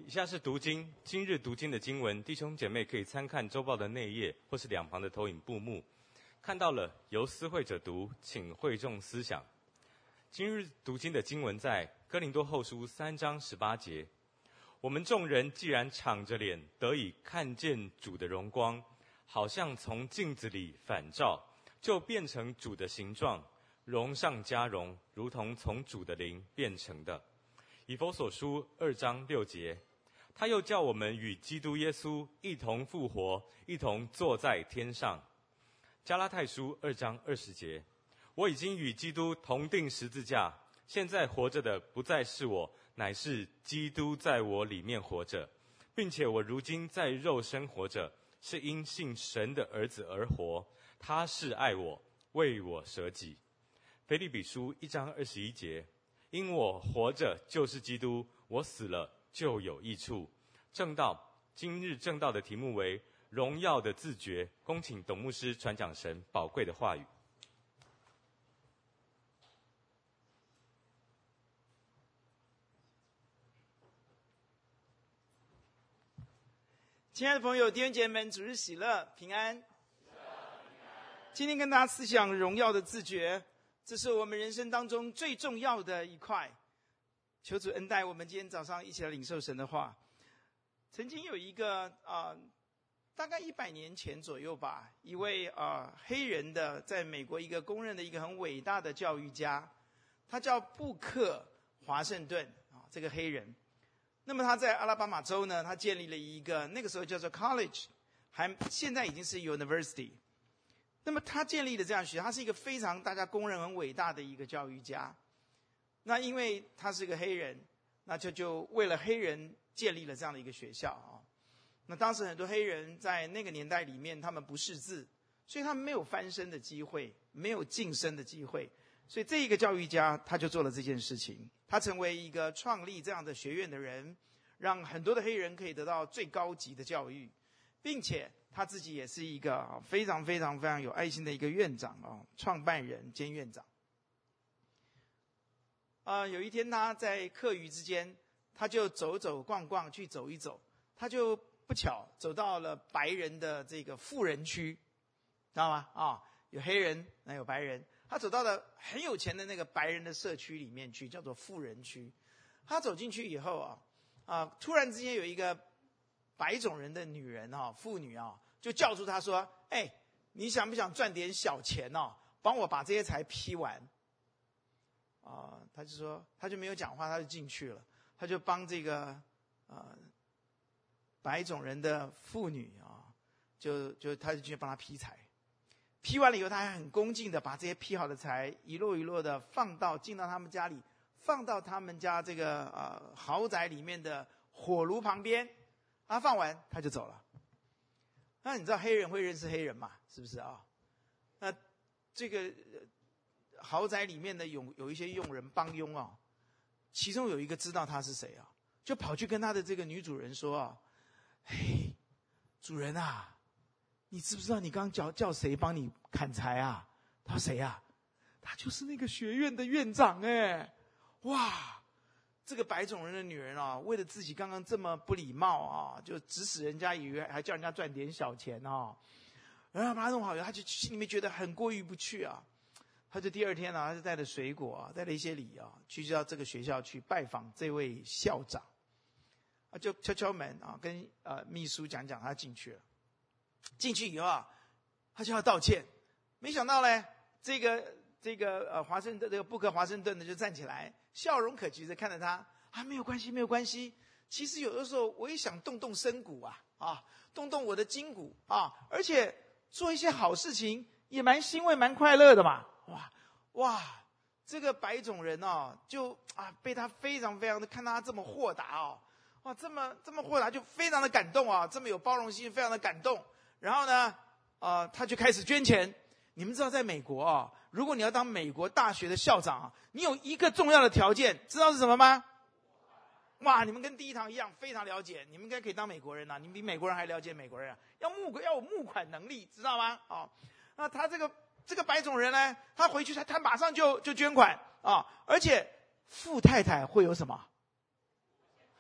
以下是读经，今日读经的经文，弟兄姐妹可以参看周报的内页或是两旁的投影布幕。看到了，由司会者读，请会众思想。今日读经的经文在哥林多后书3章18节。我们众人既然敞着脸得以看见主的荣光，好像从镜子里反照，就变成主的形状，荣上加荣，如同从主的灵变成的。以弗所书2章6节。他又叫我们与基督耶稣一同复活，一同坐在天上。加拉太书2章20节。我已经与基督同定十字架，现在活着的不再是我，乃是基督在我里面活着，并且我如今在肉身活着，是因信神的儿子而活。他是爱我，为我舍己。腓立比书1章21节。因我活着就是基督，我死了就有益处。正道，今日正道的题目为荣耀的自觉。恭请董牧师传讲神宝贵的话语。 亲爱的朋友，弟兄姐妹们，主日喜乐，平安。今天跟大家思想荣耀的自觉，这是我们人生当中最重要的一块。求主恩待我们今天早上一起来领受神的话。曾经有一个大概100年前左右吧，一位黑人的，在美国一个公认的一个很伟大的教育家，他叫布克华盛顿这个黑人。那么他在阿拉巴马州呢，他建立了一个那个时候叫做 college， 现在已经是 university。那么他建立的这样学校，他是一个非常大家公认很伟大的一个教育家。那因为他是个黑人，那就为了黑人建立了这样的一个学校那当时很多黑人在那个年代里面，他们不识字，所以他们没有翻身的机会，没有晋升的机会。所以这一个教育家他就做了这件事情，他成为一个创立这样的学院的人，让很多的黑人可以得到最高级的教育，并且他自己也是一个非常非常非常有爱心的一个院长创办人兼院长。有一天他在课余之间，他就走走逛逛去走一走，他就不巧走到了白人的这个富人区，知道吗？有黑人，那有白人。他走到了很有钱的那个白人的社区里面去，叫做富人区。他走进去以后突然之间有一个白种人的女人妇女就叫住他说：“哎，你想不想赚点小钱帮我把这些财批完？”他就说，他就没有讲话，他就进去了，他就帮这个白种人的妇女他就去帮他批财。批完了以后，他还很恭敬的把这些批好的财一摞一摞的进到他们家里，放到他们家这个豪宅里面的火炉旁边。放完他就走了。那你知道黑人会认识黑人嘛？是不是那这个豪宅里面的有一些佣人帮佣其中有一个知道他是谁就跑去跟他的这个女主人说嘿，主人你知不知道你刚刚叫谁帮你砍柴他说谁他就是那个学院的院长哇！这个白种人的女人为了自己刚刚这么不礼貌就指使人家，以为还叫人家赚点小钱然后把他弄好以后，他就心里面觉得很过意不去他就第二天他就带了水果带了一些礼去到这个学校去拜访这位校长就敲敲门跟秘书讲他进去了。进去以后他就要道歉，没想到呢，这个华盛顿这个布克华盛顿呢就站起来，笑容可掬的看着他没有关系没有关系，其实有的时候我也想动动身骨动动我的筋骨而且做一些好事情也蛮欣慰蛮快乐的嘛。哇，这个白种人就被他非常非常的看到他这么豁达这么豁达，就非常的感动这么有包容心，非常的感动。然后呢他就开始捐钱。你们知道在美国如果你要当美国大学的校长你有一个重要的条件，知道是什么吗？哇，你们跟第一堂一样非常了解，你们应该可以当美国人你们比美国人还了解美国人要有募款能力，知道吗？那他这个白种人呢，他回去他马上就捐款而且富太太会有什么？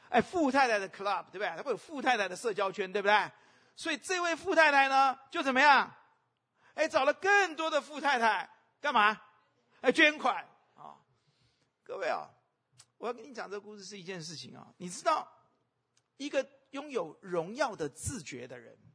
富太太的 club， 对不对？他会有富太太的社交圈，对不对？所以这位富太太呢，就怎么样？找了更多的富太太，干嘛？捐款啊！各位啊，我要跟你讲这个故事是一件事情啊。你知道，一个拥有荣耀的自觉的人，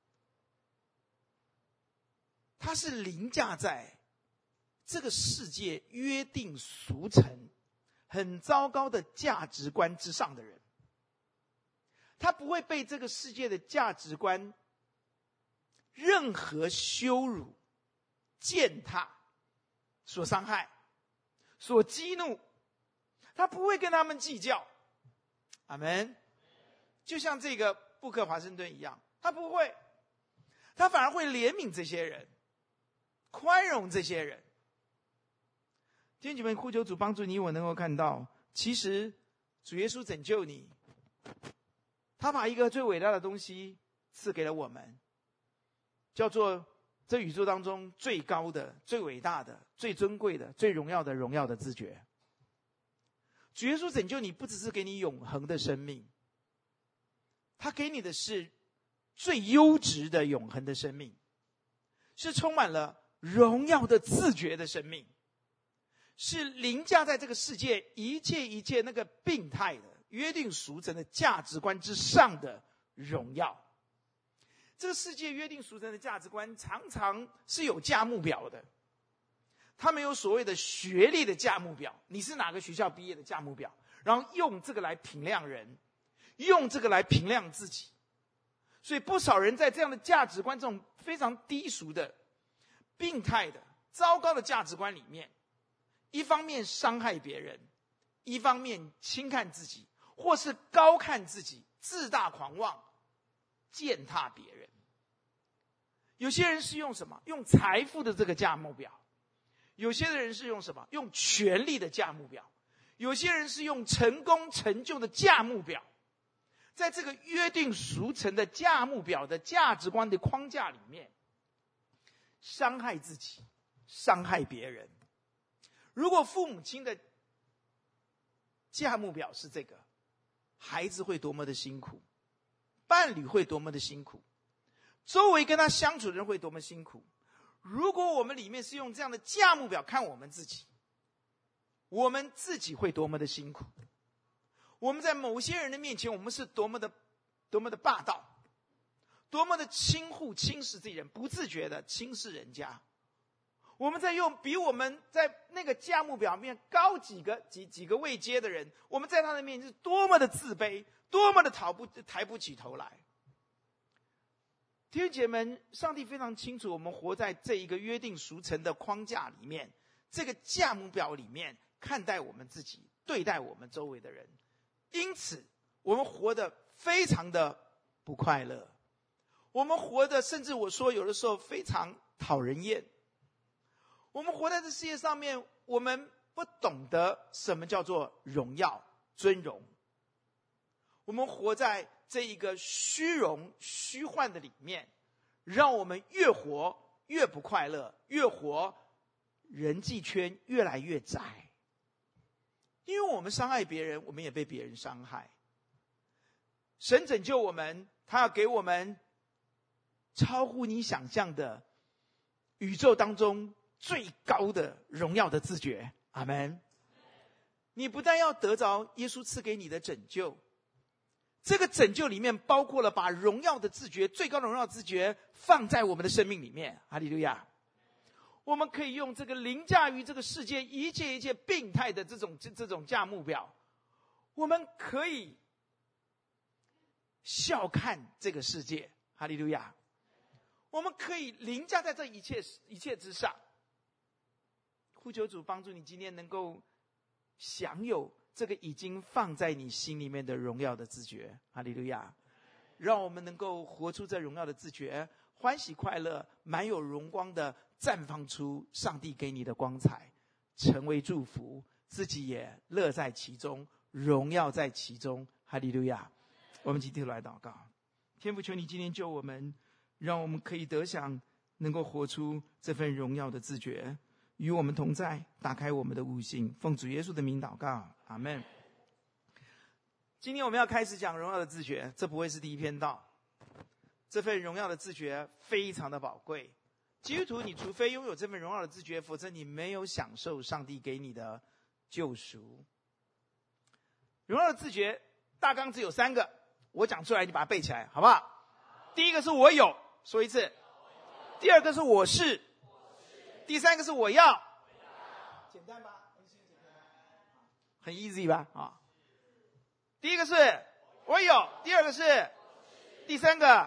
他是凌驾在这个世界约定俗成、很糟糕的价值观之上的人。他不会被这个世界的价值观任何羞辱、践踏所伤害、所激怒，他不会跟他们计较。阿们。就像这个布克华盛顿一样，他不会，他反而会怜悯这些人，宽容这些人。弟兄姐妹，呼求主帮助你我能够看到，其实主耶稣拯救你，他把一个最伟大的东西赐给了我们，叫做这宇宙当中最高的、最伟大的、最尊贵的、最荣耀的自觉。主耶稣拯救你，不只是给你永恒的生命，他给你的是最优质的永恒的生命，是充满了荣耀的自觉的生命，是凌驾在这个世界一切那个病态的约定俗成的价值观之上的荣耀。这个世界约定俗成的价值观常常是有价目表的，他们有所谓的学历的价目表，你是哪个学校毕业的价目表，然后用这个来评量人，用这个来评量自己。所以不少人在这样的价值观，这种非常低俗的、病态的、糟糕的价值观里面，一方面伤害别人，一方面轻看自己，或是高看自己，自大狂妄，践踏别人。有些人是用什么？用财富的这个价目表。有些人是用什么？用权力的价目表。有些人是用成功成就的价目表。在这个约定俗成的价目表的价值观的框架里面，伤害自己，伤害别人。如果父母亲的价目表是这个，孩子会多么的辛苦，伴侣会多么的辛苦，周围跟他相处的人会多么辛苦。如果我们里面是用这样的价目表看我们自己，我们自己会多么的辛苦。我们在某些人的面前，我们是多么的霸道，多么的轻忽轻视这些人，不自觉的轻视人家。我们在用比我们在那个价目表面高几个位阶的人，我们在他的面前是多么的自卑，多么的抬不起头来。弟兄姐妹们，上帝非常清楚，我们活在这一个约定俗成的框架里面，这个价目表里面看待我们自己，对待我们周围的人。因此我们活得非常的不快乐，我们活得甚至我说有的时候非常讨人厌。我们活在这世界上面，我们不懂得什么叫做荣耀尊荣，我们活在这一个虚荣虚幻的里面，让我们越活越不快乐，越活人际圈越来越窄。因为我们伤害别人，我们也被别人伤害。神拯救我们，他要给我们超乎你想象的宇宙当中最高的荣耀的自觉。阿们。你不但要得着耶稣赐给你的拯救，这个拯救里面包括了把荣耀的自觉，最高的荣耀自觉放在我们的生命里面。哈利路亚。我们可以用这个凌驾于这个世界一切病态的这种价目表，我们可以笑看这个世界。哈利路亚。我们可以凌驾在这一切之上。呼求主帮助你今天能够享有这个已经放在你心里面的荣耀的自觉。哈利路亚。让我们能够活出这荣耀的自觉，欢喜快乐，满有荣光的绽放出上帝给你的光彩，成为祝福，自己也乐在其中，荣耀在其中。哈利路亚。我们今天来祷告。天父，求你今天救我们，让我们可以得享能够活出这份荣耀的自觉，与我们同在，打开我们的悟性，奉主耶稣的名祷告。阿们。 今天我们要开始讲荣耀的自觉，这不会是第一篇道。这份荣耀的自觉非常的宝贵。基督徒，你除非拥有这份荣耀的自觉，否则你没有享受上帝给你的救赎。荣耀的自觉大纲只有3个，我讲出来，你把它背起来，好不好？第一个是我有，说一次。第二个是我是。第三个是我要。简单吧？很 easy 吧？啊。第一个是我有，第二个是，第三个。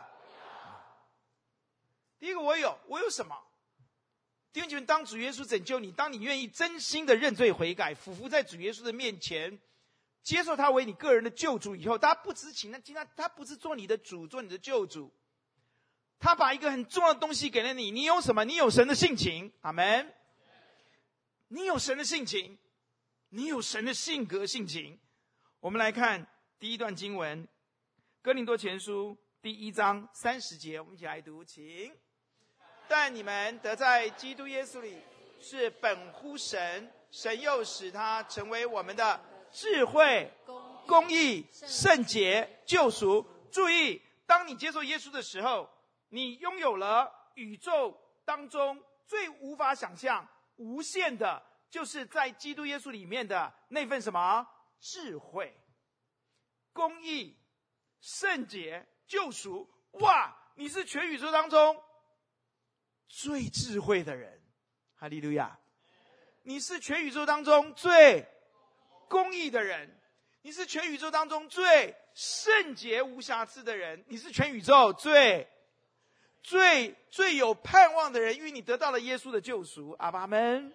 第一个我有什么？弟兄姐妹，当主耶稣拯救你，当你愿意真心的认罪悔改，俯伏在主耶稣的面前，接受他为你个人的救主以后，他不知情，他不是做你的主，做你的救主，他把一个很重要的东西给了你。你有什么？你有神的性情，阿们。你有神的性情，你有神的性格性情。我们来看第一段经文，哥林多前书第1章30节，我们一起来读，请。但你们得在基督耶稣里是本乎神，神又使他成为我们的智慧、公义、圣洁、救赎。注意，当你接受耶稣的时候，你拥有了宇宙当中最无法想象、无限的，就是在基督耶稣里面的那份什么？智慧、公义、圣洁、救赎。哇，你是全宇宙当中最智慧的人，哈利路亚！你是全宇宙当中最公义的人，你是全宇宙当中最圣洁无瑕疵的人，你是全宇宙最有盼望的人，因为你得到了耶稣的救赎。阿爸们。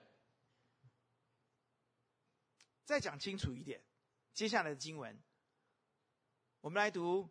再讲清楚一点，接下来的经文，我们来读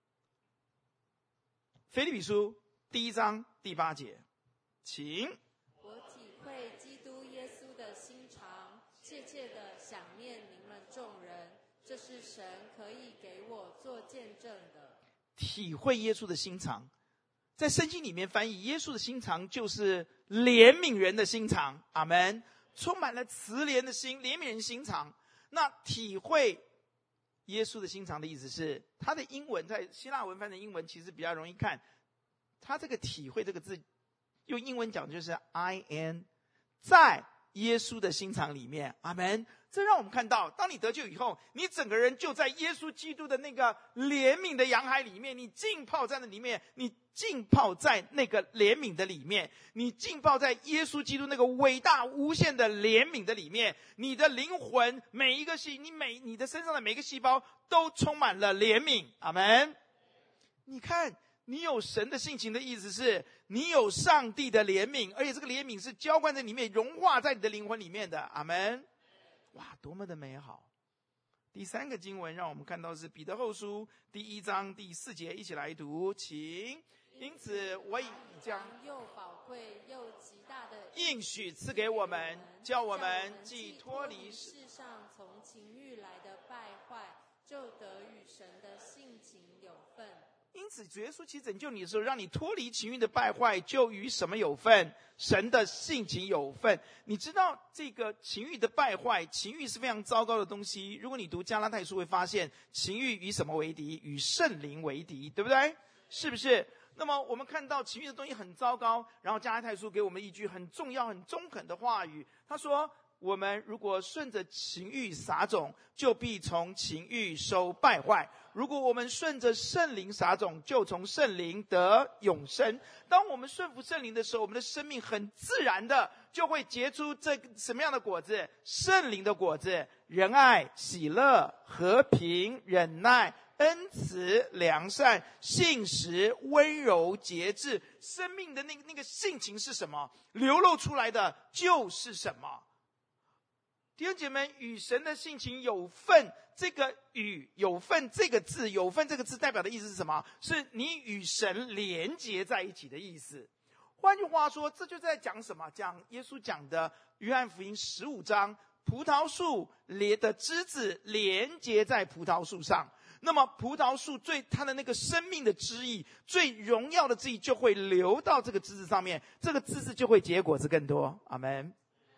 腓立比书第1章第8节，请。 我体会基督耶稣的心肠，切切地想念你们众人，这是神可以给我做见证的。 体会耶稣的心肠，在圣经里面翻译，耶稣的心肠就是怜悯人的心肠，阿们。充满了慈怜的心，怜悯人心肠。那体会耶稣的心肠的意思是，他的英文在希腊文翻的英文其实比较容易看，他这个体会这个字用英文讲就是 I am， 在耶稣的心肠里面，阿们。这让我们看到，当你得救以后，你整个人就在耶稣基督的那个怜悯的洋海里面，你浸泡在那里面，你浸泡在那个怜悯的里面，你浸泡在耶稣基督那个伟大无限的怜悯的里面，你的灵魂每一个你的身上的每一个细胞都充满了怜悯，阿们。你看，你有神的性情的意思是，你有上帝的怜悯，而且这个怜悯是浇灌在里面，融化在你的灵魂里面的，阿们。哇，多么的美好！第3个经文让我们看到是彼得后书第1章第4节，一起来读，请。因此我已将又宝贵又极大的应许赐给我们，叫我们既脱离世上从情欲来的败坏，就得与神的性情有份。 因此主耶稣其实拯救你的时候，让你脱离情欲的败坏，就与什么有份？神的性情有份。你知道这个情欲的败坏，情欲是非常糟糕的东西。如果你读加拉太书会发现，情欲与什么为敌？与圣灵为敌，对不对？是不是？那么我们看到情欲的东西很糟糕，然后加拉太书给我们一句很重要很中肯的话语，他说，我们如果顺着情欲撒种，就必从情欲收败坏；如果我们顺着圣灵撒种，就从圣灵得永生。当我们顺服圣灵的时候，我们的生命很自然的就会结出这个什么样的果子？圣灵的果子：仁爱、喜乐、和平、忍耐、恩慈、良善、信实、温柔、节制。生命的那个性情是什么？流露出来的就是什么？弟兄姐妹，与神的性情有份，这个与有份这个字，有份这个字代表的意思是什么？是你与神连结在一起的意思。换句话说，这就在讲什么？讲耶稣讲的约翰福音15章，葡萄树的枝子连结在葡萄树上，那么葡萄树它的那个生命的汁液，最荣耀的汁液就会流到这个枝子上面，这个枝子就会结果子更多，阿们。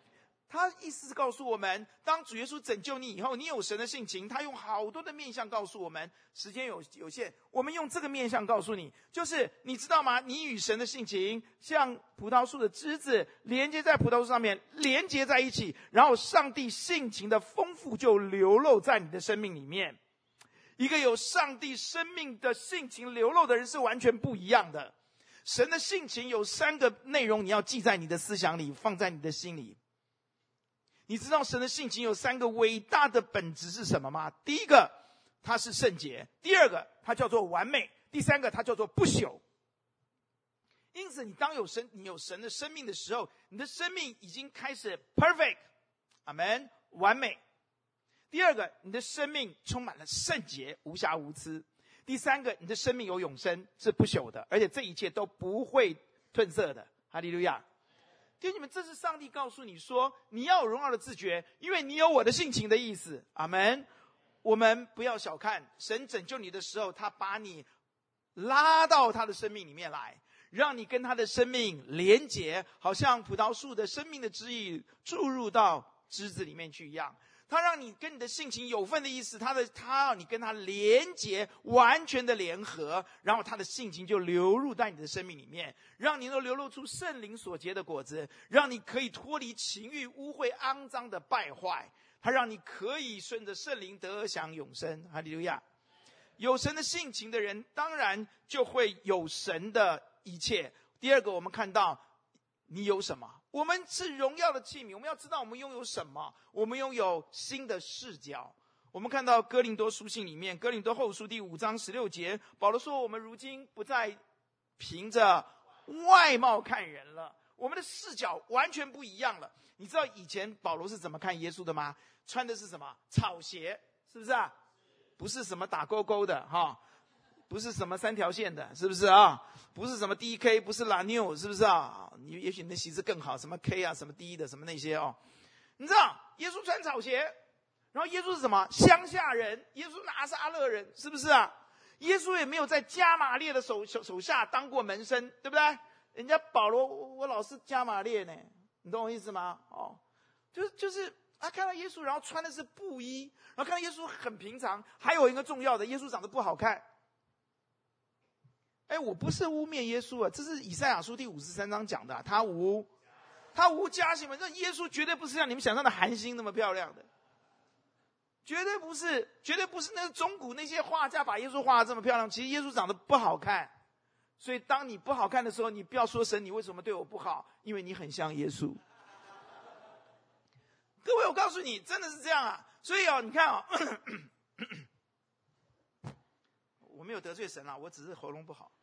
他意思是告诉我们，当主耶稣拯救你以后，你有神的性情。他用好多的面向告诉我们，时间有限，我们用这个面向告诉你，就是你知道吗？你与神的性情像葡萄树的枝子连接在葡萄树上面，连接在一起，然后上帝性情的丰富就流露在你的生命里面。一个有上帝生命的性情流露的人是完全不一样的。神的性情有3个内容，你要记在你的思想里，放在你的心里。你知道神的性情有3个伟大的本质是什么吗？第一个，它是圣洁；第二个，它叫做完美；第三个，它叫做不朽。因此，你有神的生命的时候，你的生命已经开始 perfect， 阿们，完美。第二个，你的生命充满了圣洁，无瑕无疵。第三个，你的生命有永生，是不朽的，而且这一切都不会褪色的。哈利路亚！弟兄们，这是上帝告诉你说，你要有荣耀的自觉，因为你有我的性情的意思。阿们。我们不要小看神拯救你的时候，他把你拉到他的生命里面来，让你跟他的生命连结，好像葡萄树的生命的汁液注入到枝子里面去一样。他让你跟你的性情有份的意思，他让你跟他连结，完全的联合，然后他的性情就流入在你的生命里面，让你能流露出圣灵所结的果子，让你可以脱离情欲污秽肮脏的败坏，他让你可以顺着圣灵得享永生。哈利路亚！有神的性情的人，当然就会有神的一切。第二个，我们看到你有什么？我们是荣耀的器皿，我们要知道我们拥有什么。我们拥有新的视角。我们看到哥林多书信里面，哥林多后书第5章16节，保罗说，我们如今不再凭着外貌看人了，我们的视角完全不一样了。你知道以前保罗是怎么看耶稣的吗？穿的是什么？草鞋，是不是啊？不是什么打勾勾的哈，不是什么3条线的，是不是啊？不是什么 DK， 不是 La New， 是不是啊？也许你的鞋子更好，什么 K 啊，什么 D 的，什么那些哦。你知道耶稣穿草鞋，然后耶稣是什么？乡下人，耶稣拿撒勒人，是不是啊？耶稣也没有在加马列的手下当过门生，对不对？人家保罗，我老是加马列呢，你懂我意思吗？哦，就是他看到耶稣，然后穿的是布衣，然后看到耶稣很平常。还有一个重要的，耶稣长得不好看。我不是污蔑耶稣啊，这是以赛亚书第53章讲的啊，他无加心嘛。这耶稣绝对不是像你们想象的韩星那么漂亮的，绝对不是那中古那些画家把耶稣画得这么漂亮。其实耶稣长得不好看，所以当你不好看的时候，你不要说神你为什么对我不好，因为你很像耶稣。各位，我告诉你，真的是这样啊。所以你看我没有得罪神啦，我只是喉咙不好。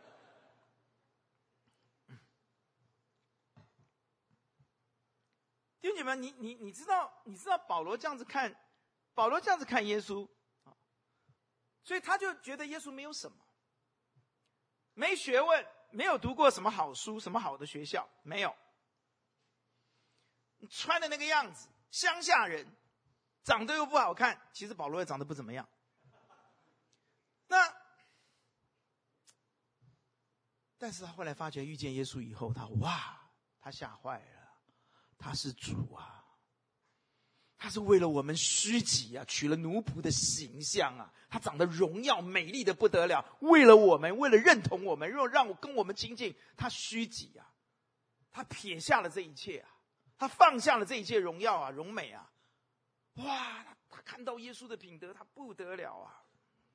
弟兄姐妹，你知道保罗这样子看耶稣，所以他就觉得耶稣没有什么，没学问，没有读过什么好书，什么好的学校，没有。穿的那个样子，乡下人，长得又不好看，其实保罗也长得不怎么样。但是他后来发觉遇见耶稣以后，他吓坏了，他是主啊，他是为了我们虚己啊，取了奴仆的形象啊，他长得荣耀美丽的不得了，为了我们，为了认同我们，让我跟我们亲近，他虚己啊，他撇下了这一切啊，他放下了这一切荣耀啊，荣美啊，他看到耶稣的品德，他不得了啊。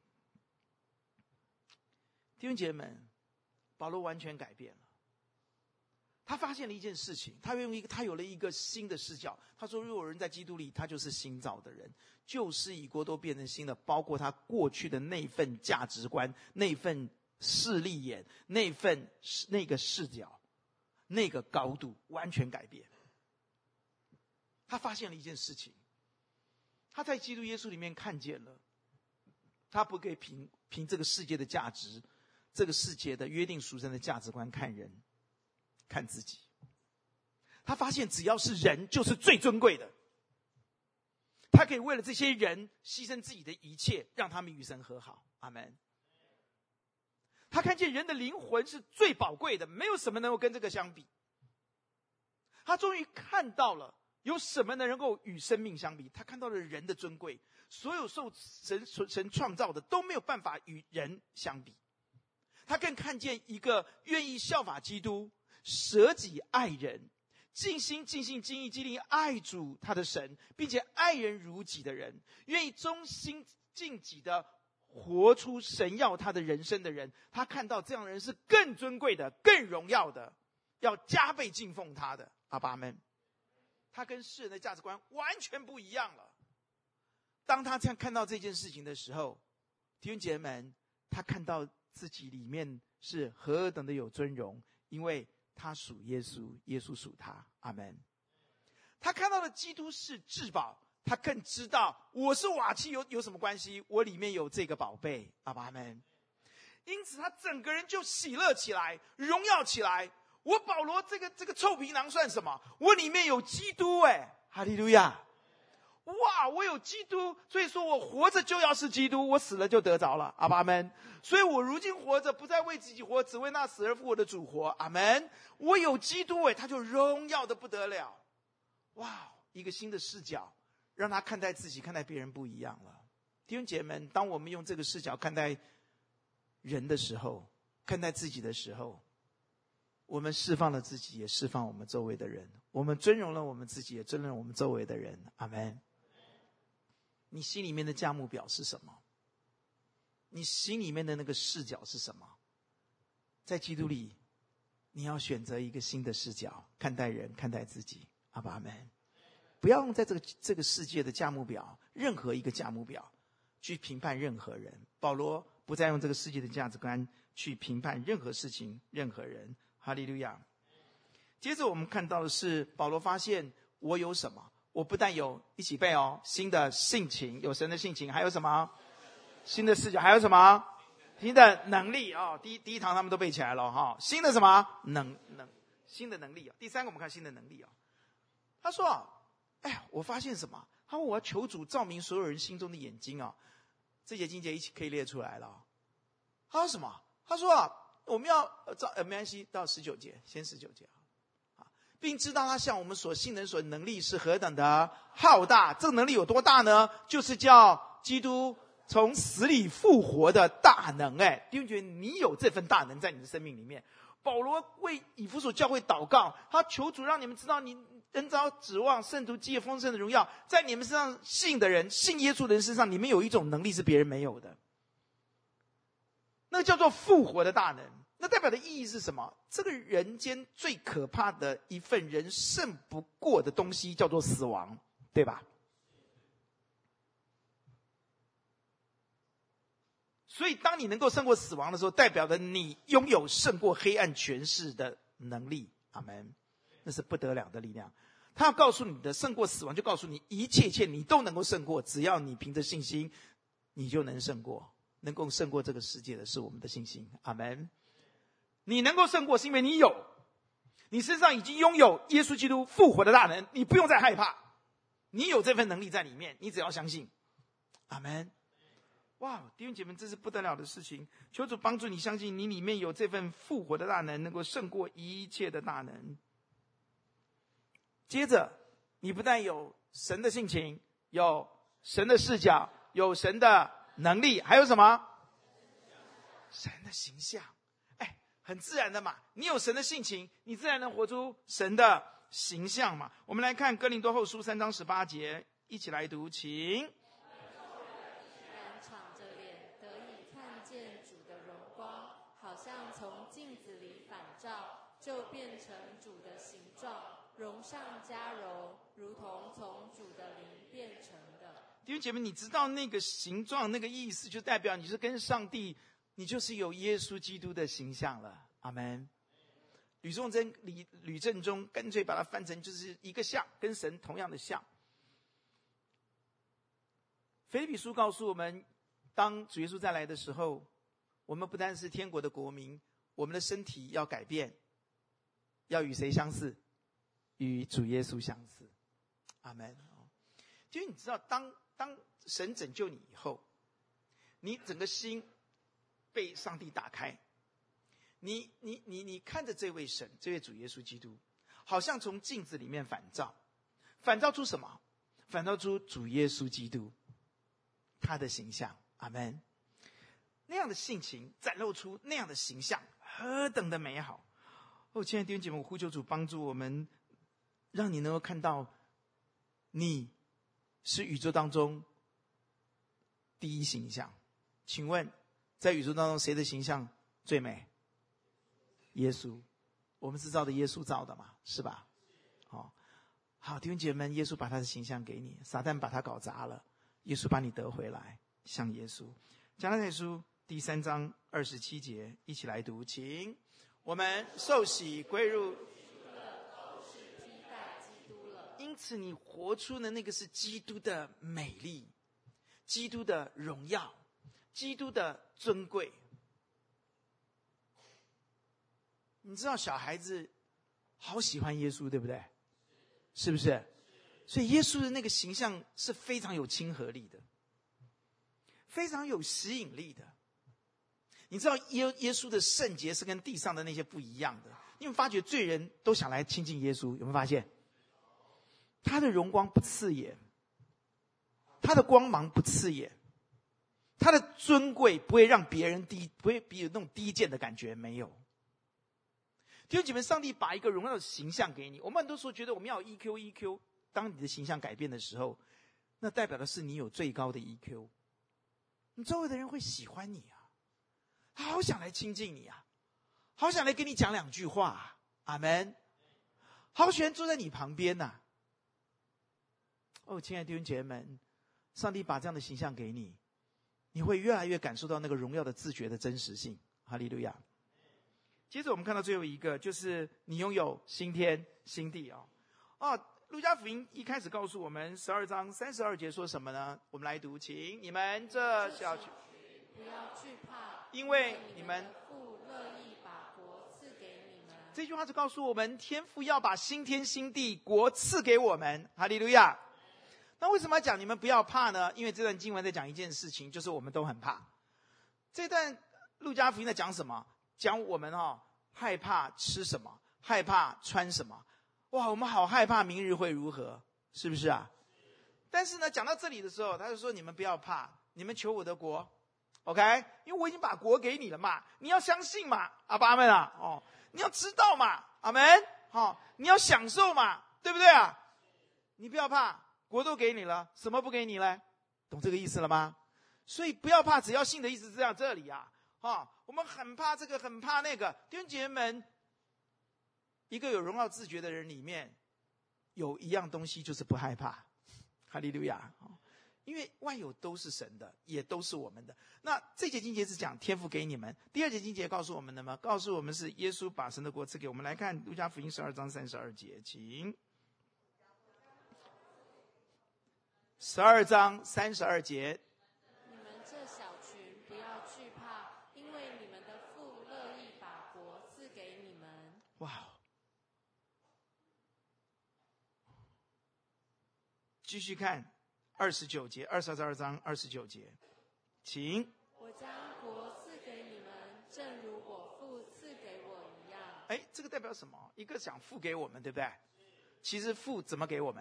弟兄姐妹们，保罗完全改变了。他发现了一件事情，他有了一个新的视角。他说，如果有人在基督里，他就是新造的人，旧事已过，都变成新的，包括他过去的那份价值观，那份视力眼，那个视角，那个高度完全改变。他发现了一件事情，他在基督耶稣里面看见了，他不可以凭这个世界的价值，这个世界的约定俗成的价值观看人，看自己。他发现只要是人就是最尊贵的，他可以为了这些人牺牲自己的一切，让他们与神和好。阿们。他看见人的灵魂是最宝贵的，没有什么能够跟这个相比。他终于看到了有什么能够与生命相比？他看到了人的尊贵，所有受神创造的都没有办法与人相比。他更看见一个愿意效法基督，舍己爱人，尽心尽性尽意尽力爱主他的神，并且爱人如己的人，愿意忠心尽己的活出神要他的人生的人，他看到这样的人是更尊贵的，更荣耀的，要加倍敬奉他的。阿爸们，他跟世人的价值观完全不一样了。当他这样看到这件事情的时候，弟兄姐妹们，他看到自己里面是何等的有尊荣，因为他属耶稣，耶稣属他。阿们。他看到的基督是至宝，他更知道我是瓦器有什么关系？我里面有这个宝贝。阿们。因此他整个人就喜乐起来，荣耀起来。我保罗这个臭皮囊算什么？我里面有基督。哈利路亚！哇，我有基督，所以说我活着就要是基督，我死了就得着了。阿们。所以我如今活着，不再为自己活，只为那死而复活的主活。阿们。我有基督，他就荣耀的不得了。哇，一个新的视角，让他看待自己，看待别人不一样了。弟兄姐妹们，当我们用这个视角看待人的时候，看待自己的时候，我们释放了自己，也释放我们周围的人。我们尊荣了我们自己，也尊荣了我们周围的人。阿们。你心里面的价目表是什么？你心里面的那个视角是什么？在基督里，你要选择一个新的视角，看待人，看待自己。阿们。不要用在这个世界的价目表，任何一个价目表去评判任何人。保罗不再用这个世界的价值观去评判任何事情、任何人。哈利路亚。接着我们看到的是，保罗发现我有什么？我不但有，一起背哦，新的性情，有神的性情，还有什么？新的视角，还有什么？新的能力哦。第一堂他们都背起来了哈。新的什么新的能力。第三个我们看新的能力。他说我发现什么？他说我要求主照明所有人心中的眼睛。这些经节一起可以列出来了。他说什么？他说我们要没关系，到19节，先19节并知道他向我们所信人所能力是何等的浩大。这个能力有多大呢？就是叫基督从死里复活的大能。弟兄姐妹，你有这份大能在你的生命里面。保罗为以弗所教会祷告，他求主让你们知道，你恩召指望圣徒基业丰盛的荣耀，在你们身上信的人，信耶稣的人身上，你们有一种能力是别人没有的，那个叫做复活的大能。那代表的意义是什么？这个人间最可怕的一份人胜不过的东西叫做死亡，对吧？所以当你能够胜过死亡的时候，代表的你拥有胜过黑暗权势的能力。阿们。那是不得了的力量。他要告诉你的，胜过死亡，就告诉你一切你都能够胜过，只要你凭着信心，你就能胜过。能够胜过这个世界的是我们的信心。阿们。你能够胜过是因为你有，你身上已经拥有耶稣基督复活的大能，你不用再害怕，你有这份能力在里面，你只要相信。阿们。哇，弟兄姐妹，这是不得了的事情。求主帮助你相信，你里面有这份复活的大能，能够胜过一切的大能。接着，你不但有神的性情，有神的视角，有神的能力，还有什么？神的形象。很自然的嘛，你有神的性情，你自然能活出神的形象嘛。我们来看哥林多后书3章18节，一起来读，请。 然敞着脸得以看见主的荣光，好像从镜子里反照，就变成主的形状，荣上加荣，如同从主的灵变成的。 弟兄姐妹，你知道那个形状那个意思，就代表你是跟上帝，你就是有耶稣基督的形象了。阿们。吕正中干脆把它翻成就是一个像，跟神同样的像。腓立比书告诉我们，当主耶稣再来的时候，我们不单是天国的国民，我们的身体要改变，要与谁相似？与主耶稣相似。阿们。就是你知道，当神拯救你以后，你整个心被上帝打开，你看着这位神，这位主耶稣基督，好像从镜子里面反照， 反照出什么？反照出主耶稣基督他的形象。阿们。那样的性情展露出那样的形象，何等的美好！亲爱的弟兄姐妹，我呼求主帮助我们，让你能够看到你是宇宙当中第一形象。请问在宇宙当中谁的形象最美？耶稣。我们是照着耶稣造的嘛，是吧？好，弟兄姐妹们，耶稣把他的形象给你，撒旦把他搞砸了，耶稣把你得回来，像耶稣。加拉太书第3章27节，一起来读，请。我们受洗归入，因此你活出的那个是基督的美丽，基督的荣耀，基督的尊贵。你知道小孩子好喜欢耶稣，对不对？是不是？所以耶稣的那个形象是非常有亲和力的，非常有吸引力的。你知道耶稣的圣洁是跟地上的那些不一样的。你有没有发觉罪人都想来亲近耶稣？有没有发现？他的荣光不刺眼，他的光芒不刺眼，他的尊贵不会让别人不会有那种低贱的感觉，没有。弟兄姐妹，上帝把一个荣耀的形象给你。我们很多时候觉得我们要有 EQ， 当你的形象改变的时候，那代表的是你有最高的 EQ， 你周围的人会喜欢你啊，他好想来亲近你啊，好想来跟你讲2句话啊。阿们。好喜欢坐在你旁边啊。亲爱的弟兄姐妹们，上帝把这样的形象给你，你会越来越感受到那个荣耀的自觉的真实性。哈利路亚。接着我们看到最后一个，就是你拥有新天新地路加福音一开始告诉我们12章32节说什么呢？我们来读，请。你们这小群不要惧怕， 因为你们父乐意把国赐给你们。 这句话是告诉我们，天父要把新天新地国赐给我们。哈利路亚。那为什么要讲你们不要怕呢？因为这段经文在讲一件事情，就是我们都很怕。这段路加福音在讲什么？讲我们害怕吃什么，害怕穿什么。哇，我们好害怕明日会如何，是不是啊？但是呢，讲到这里的时候，他就说你们不要怕，你们求我的国 OK， 因为我已经把国给你了嘛，你要相信嘛，阿们啊，你要知道嘛，阿们，你要享受嘛，对不对啊？你不要怕，国都给你了，什么不给你呢？懂这个意思了吗？所以不要怕，只要信的意思是这里啊。我们很怕这个，很怕那个。弟兄姐妹们，一个有荣耀自觉的人里面，有一样东西就是不害怕。哈利路亚！因为万有都是神的，也都是我们的。那这节经节是讲天父给你们，第2节经节告诉我们的吗？告诉我们是耶稣把神的国赐给我们。来看路加福音12章32节，请。12章32节。 你们这小群不要惧怕，因为你们的父乐意把国赐给你们。 哇！继续看29节，22章29节，请。 我将国赐给你们，正如我父赐给我一样。 这个代表什么？一个想父给我们，对不对？其实父怎么给我们？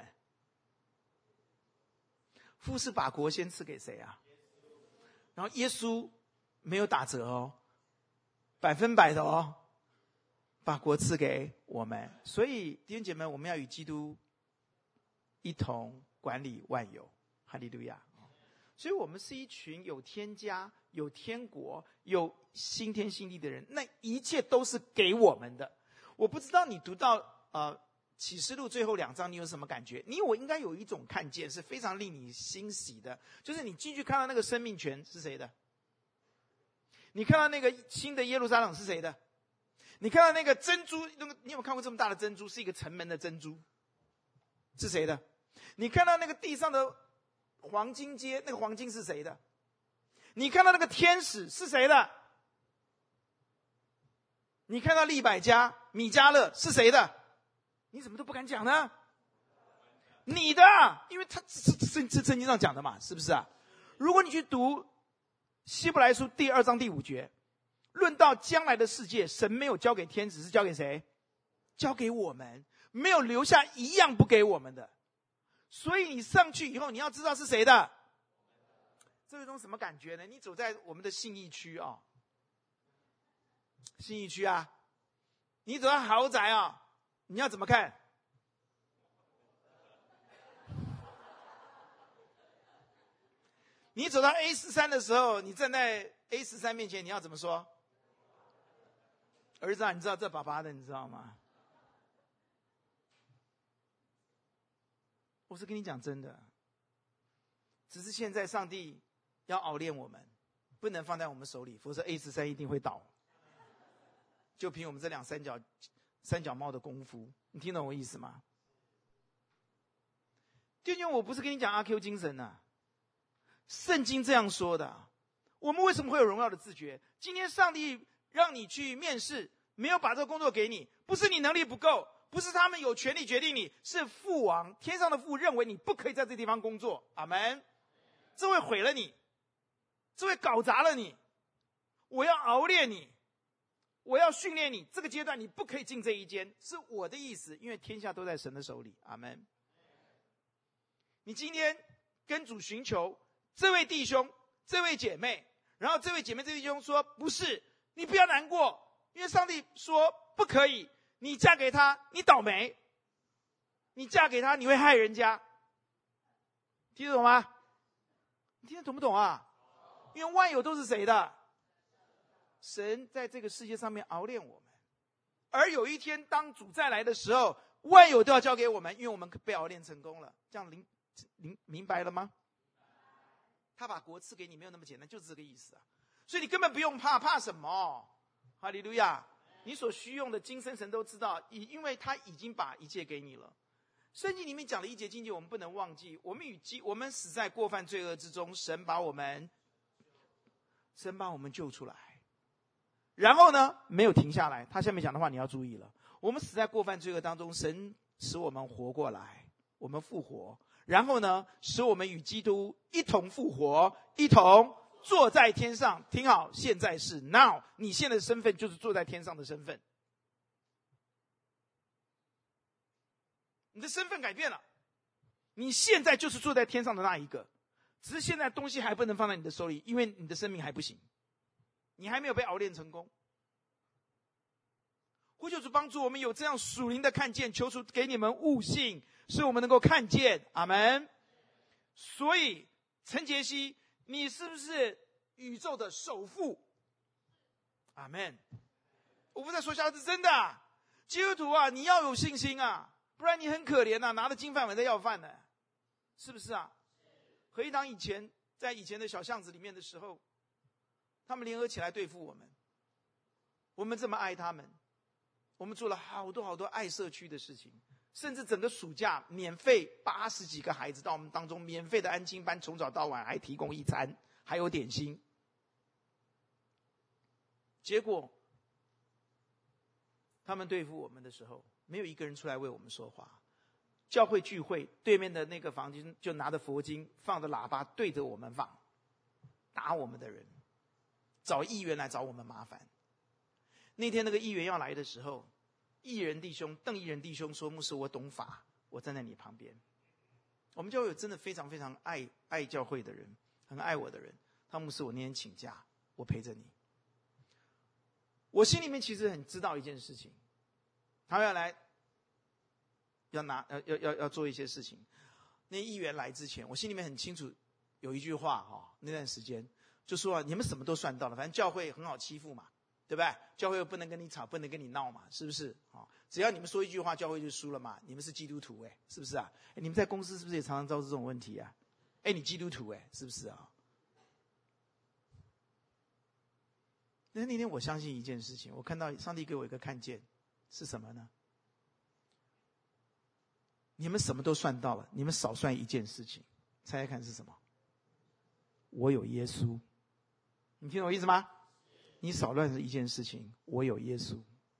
父是把国先赐给谁啊？然后耶稣没有打折100%的把国赐给我们。所以弟兄姐妹，我们要与基督一同管理万有。哈利路亚！所以我们是一群有天家、有天国、有新天新地的人，那一切都是给我们的。我不知道你读到启示录最后2章你有什么感觉？我应该有一种看见是非常令你欣喜的，就是你进去看到那个生命权是谁的，你看到那个新的耶路撒冷是谁的，你看到那个珍珠，你有没有看过这么大的珍珠？是一个城门的珍珠，是谁的？你看到那个地上的黄金街，那个黄金是谁的？你看到那个天使是谁的？你看到利百加、米迦勒是谁的？你怎么都不敢讲呢？你的，因为他圣经上讲的嘛，是不是啊？如果你去读希伯来书第2章第5节，论到将来的世界，神没有交给天使，是交给谁？交给我们，没有留下一样不给我们的。 所以你上去以后，你要知道是谁的。这有一种什么感觉呢？你走在我们的信义区啊，信义区啊，你走到豪宅啊，你要怎么看？你走到 A13 的时候，你站在 A13 面前，你要怎么说？儿子啊，你知道这爸爸的，你知道吗？我是跟你讲真的，只是现在上帝要熬炼我们，不能放在我们手里，否则 A13 一定会倒。就凭我们这三脚猫的功夫，你听懂我意思吗？弟兄，我不是跟你讲阿 Q 精神啊，圣经这样说的。我们为什么会有荣耀的自觉？今天上帝让你去面试，没有把这个工作给你，不是你能力不够，不是他们有权利决定你，是父王，天上的父认为你不可以在这地方工作。阿们。这会毁了你，这会搞砸了你。我要熬炼你，我要训练你，这个阶段你不可以进这一间，是我的意思，因为天下都在神的手里。阿们。你今天跟主寻求这位弟兄这位姐妹，然后这位姐妹这位弟兄说不是，你不要难过，因为上帝说不可以，你嫁给他你倒霉，你嫁给他你会害人家。听得懂吗？你听得懂不懂啊？因为万有都是谁的？神在这个世界上面熬炼我们，而有一天当主再来的时候，万有都要交给我们，因为我们被熬炼成功了。这样明白了吗？他把国赐给你没有那么简单，就是这个意思啊。所以你根本不用怕什么？哈利路亚！你所需用的今生神都知道，因为他已经把一切给你了。圣经里面讲的一节经节我们不能忘记，我们死在过犯罪恶之中，神把我们救出来。然后呢，没有停下来，他下面讲的话你要注意了。我们死在过犯罪恶当中，神使我们活过来，我们复活。然后呢，使我们与基督一同复活，一同坐在天上。听好，现在是 now， 你现在的身份就是坐在天上的身份。你的身份改变了，你现在就是坐在天上的那一个，只是现在东西还不能放在你的手里，因为你的生命还不行，你还没有被熬炼成功。呼求主帮助我们有这样属灵的看见，求主给你们悟性，使我们能够看见。阿们。所以陈杰希，你是不是宇宙的首富？阿们。我不在说瞎，是真的啊。基督徒啊，你要有信心啊，不然你很可怜啊，拿着金饭碗在要饭呢，是不是啊？合一堂在以前的小巷子里面的时候，他们联合起来对付我们，我们这么爱他们，我们做了好多爱社区的事情，甚至整个暑假免费80几个孩子到我们当中，免费的安亲班，从早到晚还提供一餐，还有点心。结果他们对付我们的时候，没有一个人出来为我们说话。教会聚会对面的那个房间就拿着佛经，放着喇叭对着我们放，打我们的人，找议员来找我们麻烦。那天那个议员要来的时候，邓义仁弟兄说：牧师，我懂法，我站在你旁边。我们教会有真的非常非常爱教会的人，很爱我的人。他牧师，我那天请假，我陪着你。我心里面其实很知道一件事情，他要来要做一些事情。那议员来之前，我心里面很清楚有一句话那段时间就说你们什么都算到了，反正教会很好欺负嘛，对不对？教会又不能跟你吵，不能跟你闹嘛，是不是？只要你们说一句话，教会就输了嘛。你们是基督徒是不是啊？你们在公司是不是也常常遭致这种问题啊？你基督徒是不是啊？那天我相信一件事情，我看到上帝给我一个看见，是什么呢？你们什么都算到了，你们少算一件事情，猜猜看是什么？我有耶稣。你听懂我意思吗？你少乱一件事情，我有耶稣。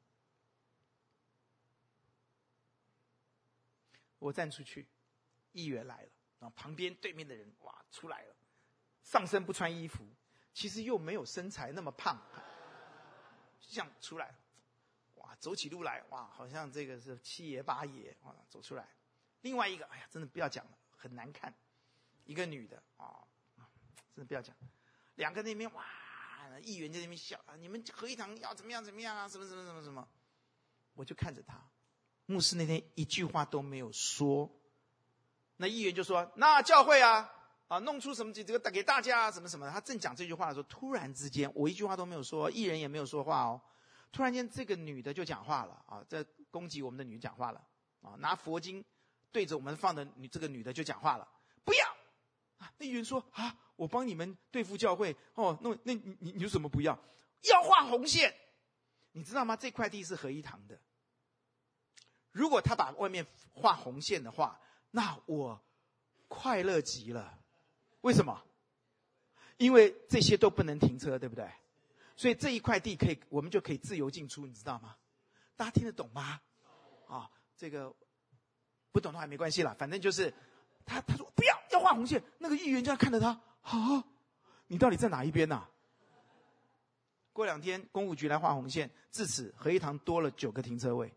我站出去，议员来了，然后旁边对面的人出来了，上身不穿衣服，其实又没有身材那么胖，这样出来，走起路来好像这个是七爷八爷走出来。 另外一个，哎呀，真的不要讲了，很难看，一个女的真的不要讲，两个那边哇，议员在那边笑，你们合一堂要怎么样怎么样啊，什么什么什么什么，我就看着他，牧师那天一句话都没有说，那议员就说，那教会弄出什么这个给大家什么什么，他正讲这句话的时候，突然之间我一句话都没有说，艺人也没有说话哦，突然间这个女的就讲话了这攻击我们的女讲话了拿佛经对着我们放的这个女的就讲话了，不要那议员说我帮你们对付教会那你有什么不要？要画红线，你知道吗？这块地是合一堂的，如果他把外面画红线的话，那我快乐极了。为什么？因为这些都不能停车，对不对？所以这一块地我们就可以自由进出，你知道吗？大家听得懂吗？这个不懂的话没关系啦，反正就是他说不要画红线，那个议员就要看着他，你到底在哪一边啊？过2天公务局来画红线，自此合一堂多了9个停车位。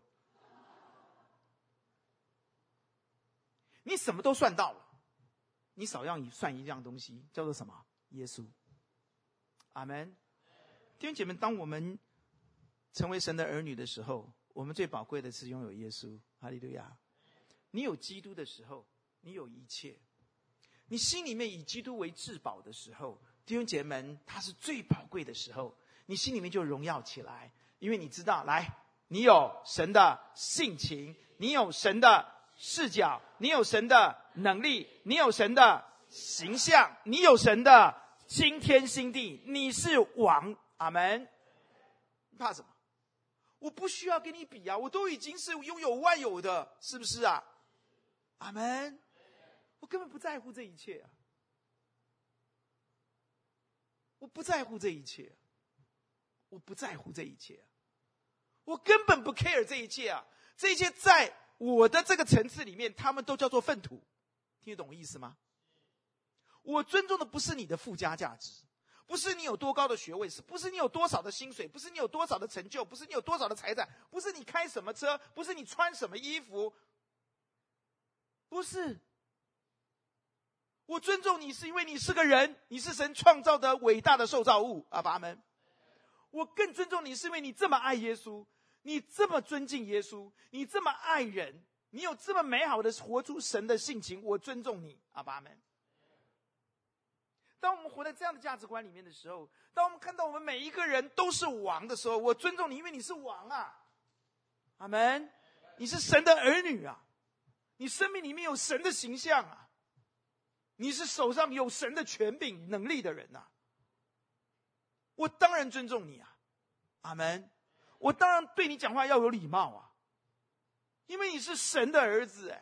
你什么都算到了，你少要算一样东西，叫做什么？耶稣。阿们。弟兄姐妹，当我们成为神的儿女的时候，我们最宝贵的是拥有耶稣。哈利路亚。你有基督的时候，你有一切。你心里面以基督为至宝的时候，弟兄姐妹们，他是最宝贵的时候，你心里面就荣耀起来，因为你知道，你有神的性情，你有神的视角，你有神的能力，你有神的形象，你有神的新天新地，你是王。阿们。你怕什么？我不需要跟你比我都已经是拥有万有的，是不是啊？阿们。我根本不在乎这一切我不在乎这一切我不在乎这一切我根本不 care 这一切这一切在我的这个层次里面，他们都叫做粪土。听得懂我意思吗？我尊重的不是你的附加价值，不是你有多高的学位，不是你有多少的薪水，不是你有多少的成就，不是你有多少的财产，不是你开什么车，不是你穿什么衣服，不是。我尊重你是因为你是个人，你是神创造的伟大的受造物。阿爸们。我更尊重你是因为你这么爱耶稣，你这么尊敬耶稣，你这么爱人，你有这么美好的活出神的性情，我尊重你。阿爸们。当我们活在这样的价值观里面的时候，当我们看到我们每一个人都是王的时候，我尊重你，因为你是王阿们。你是神的儿女你生命里面有神的形象你是手上有神的权柄能力的人我当然尊重你阿们。我当然对你讲话要有礼貌因为你是神的儿子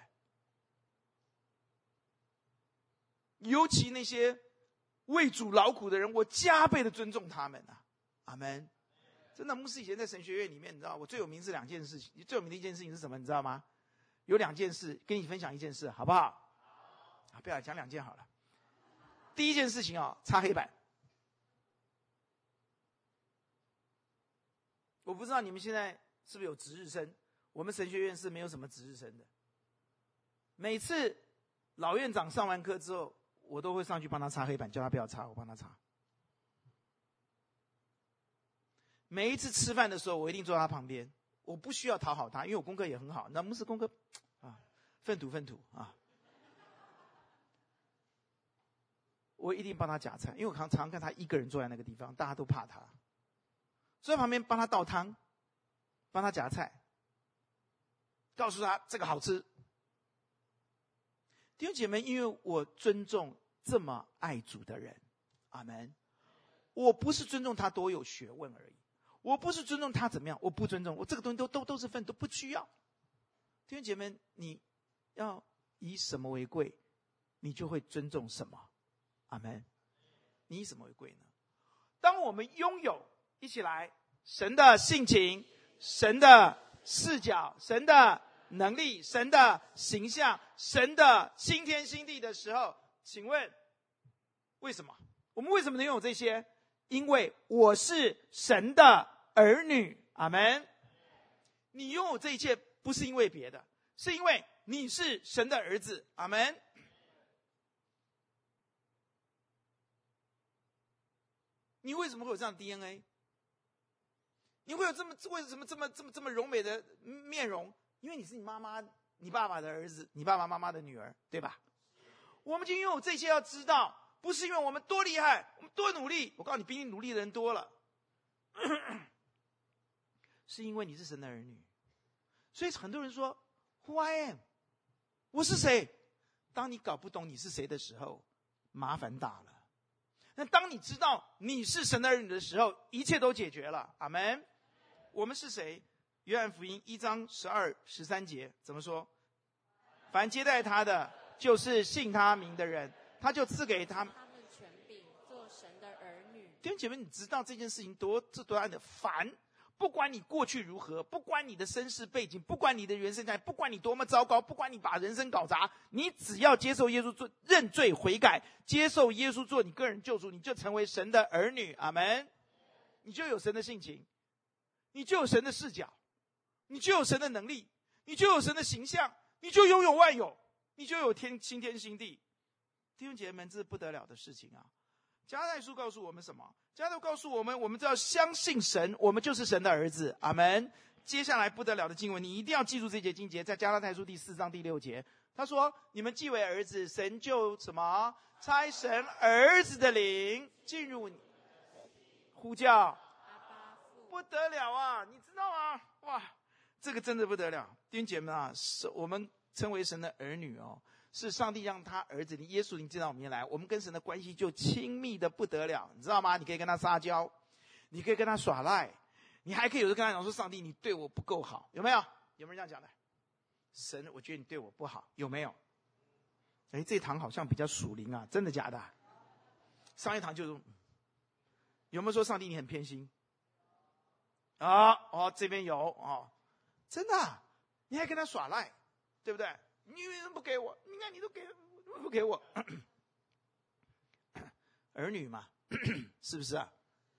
尤其那些为主劳苦的人，我加倍的尊重他们阿们。真的，牧师以前在神学院里面，你知道我最有名是2件事情，最有名的一件事情是什么？你知道吗？有2件事，跟你分享1件事，好不好？不要讲2件好了。第一件事情擦黑板。我不知道你们现在是不是有值日生，我们神学院是没有什么值日生的。每次老院长上完课之后，我都会上去帮他擦黑板，叫他不要擦，我帮他擦。每一次吃饭的时候，我一定坐在他旁边，我不需要讨好他，因为我功课也很好。那牧师功课粪土我一定帮他夹菜，因为我常常看他一个人坐在那个地方，大家都怕他，坐在旁边帮他倒汤，帮他夹菜，告诉他这个好吃。弟兄姐妹，因为我尊重这么爱主的人，阿们。我不是尊重他多有学问而已，我不是尊重他怎么样，我不尊重，我这个东西都是粪土，不需要。弟兄姐妹，你要以什么为贵，你就会尊重什么。阿们。你以什么为贵呢？当我们拥有一起来神的性情、神的视角、神的能力、神的形象、神的新天新地的时候，请问为什么？我们为什么能拥有这些？因为我是神的儿女。阿们。你拥有这一切不是因为别的，是因为你是神的儿子。阿们。你为什么会有这样的 DNA？ 你会有为什么这么柔美的面容？因为你是你妈妈、你爸爸的儿子，你爸爸妈妈的女儿，对吧？我们今天拥有这些，要知道，不是因为我们多厉害，我们多努力。我告诉你，比你努力的人多了，是因为你是神的儿女。所以很多人说 Who I am， 我是谁？当你搞不懂你是谁的时候，麻烦大了。那当你知道你是神的儿女的时候，一切都解决了。阿们。我们是谁？约翰福音1章12、13节怎么说？凡接待他的，就是信他名的人，他就赐给他们权柄，做神的儿女。 弟兄姐妹，你知道这件事情多难的烦？不管你过去如何，不管你的身世背景，不管你的原生家庭，不管你多么糟糕，不管你把人生搞砸，你只要接受耶稣做认罪悔改，接受耶稣做你个人救主，你就成为神的儿女。阿们。你就有神的性情，你就有神的视角，你就有神的能力，你就有神的形象，你就拥有万有，你就有新天新地。弟兄姐妹们，这是不得了的事情啊！加拉太书告诉我们什么？加拉太告诉我们，我们只要相信神，我们就是神的儿子。阿们。接下来不得了的经文，你一定要记住这节经节，在加拉太书第4章第6节，他说：“你们既为儿子，神就什么？差神儿子的灵进入你，呼叫，不得了啊！你知道吗？哇，这个真的不得了，弟兄姐妹啊，我们称为神的儿女哦。”是上帝让他儿子耶稣灵进到我们面来，我们跟神的关系就亲密的不得了，你知道吗？你可以跟他撒娇，你可以跟他耍赖，你还可以有时候跟他讲说：“上帝，你对我不够好。”有没有？有没有人这样讲的？神，我觉得你对我不好，有没有？哎，这堂好像比较属灵啊，真的假的？上一堂就是有没有说上帝你很偏心？这边有哦，真的啊，你还跟他耍赖，对不对？你为什么不给我？你看你都给不给我？儿女嘛，是不是啊？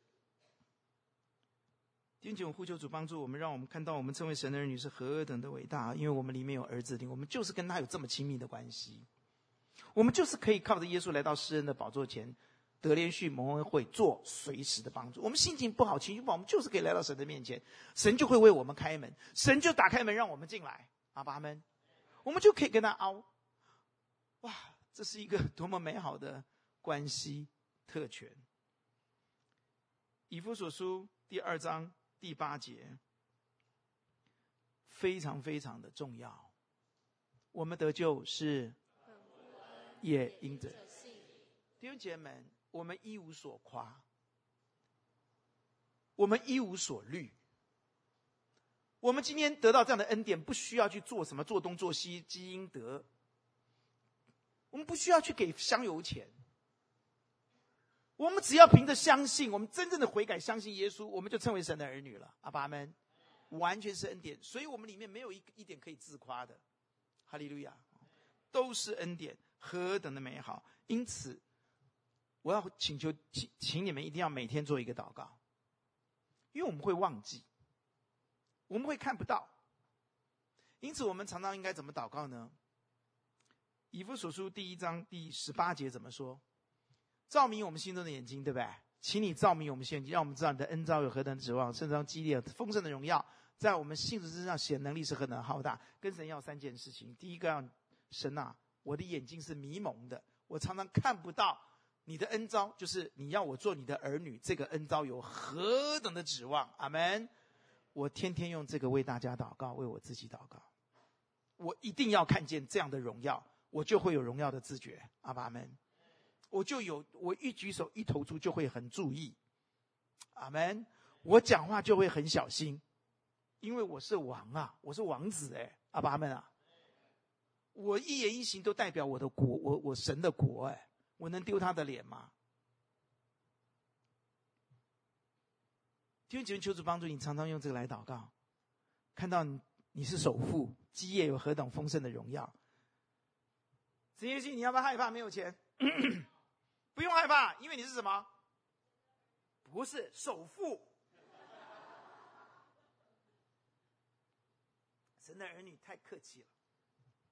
弟兄姐妹，呼求主帮助我们，让我们看到我们称为神的儿女是何等的伟大，因为我们里面有儿子灵，我们就是跟他有这么亲密的关系，我们就是可以靠着耶稣来到施恩的宝座前，得连续蒙恩惠，做随时的帮助。我们心情不好，情绪不好，我们就是可以来到神的面前，神就会为我们开门，神就打开门让我们进来。阿们。我们就可以跟他凹，哇，这是一个多么美好的关系特权。以弗所书第2章第8节，非常非常的重要。我们得救是也因着弟兄姐妹们，我们一无所夸，我们一无所虑。我们今天得到这样的恩典，不需要去做什么做东做西积阴德，我们不需要去给香油钱，我们只要凭着相信，我们真正的悔改，相信耶稣，我们就称为神的儿女了。阿们。完全是恩典，所以我们里面没有一点可以自夸的。哈利路亚，都是恩典，何等的美好！因此，我要请你们一定要每天做一个祷告，因为我们会忘记。我们会看不到，因此我们常常应该怎么祷告呢？以弗所书第1章第18节怎么说？照明我们心中的眼睛，对不对？请你照明我们心中，让我们知道你的恩召有何等的指望，甚至激烈丰盛的荣耀，在我们信主之上显能力是何等的浩大。跟神要3件事情，第一个要神啊，我的眼睛是迷蒙的，我常常看不到你的恩召，就是你要我做你的儿女，这个恩召有何等的指望。阿们。我天天用这个为大家祷告，为我自己祷告。我一定要看见这样的荣耀，我就会有荣耀的自觉。阿们。我一举手一投足就会很注意。阿们。我讲话就会很小心，因为我是王啊，我是王子哎。阿们啊。我一言一行都代表我的国，我神的国哎，我能丢他的脸吗？弟兄姐妹，求主帮助你，常常用这个来祷告，看到你是首富，基业有何等丰盛的荣耀。子业信，你要不要害怕没有钱？不用害怕，因为你是什么？不是首富。神的儿女太客气了，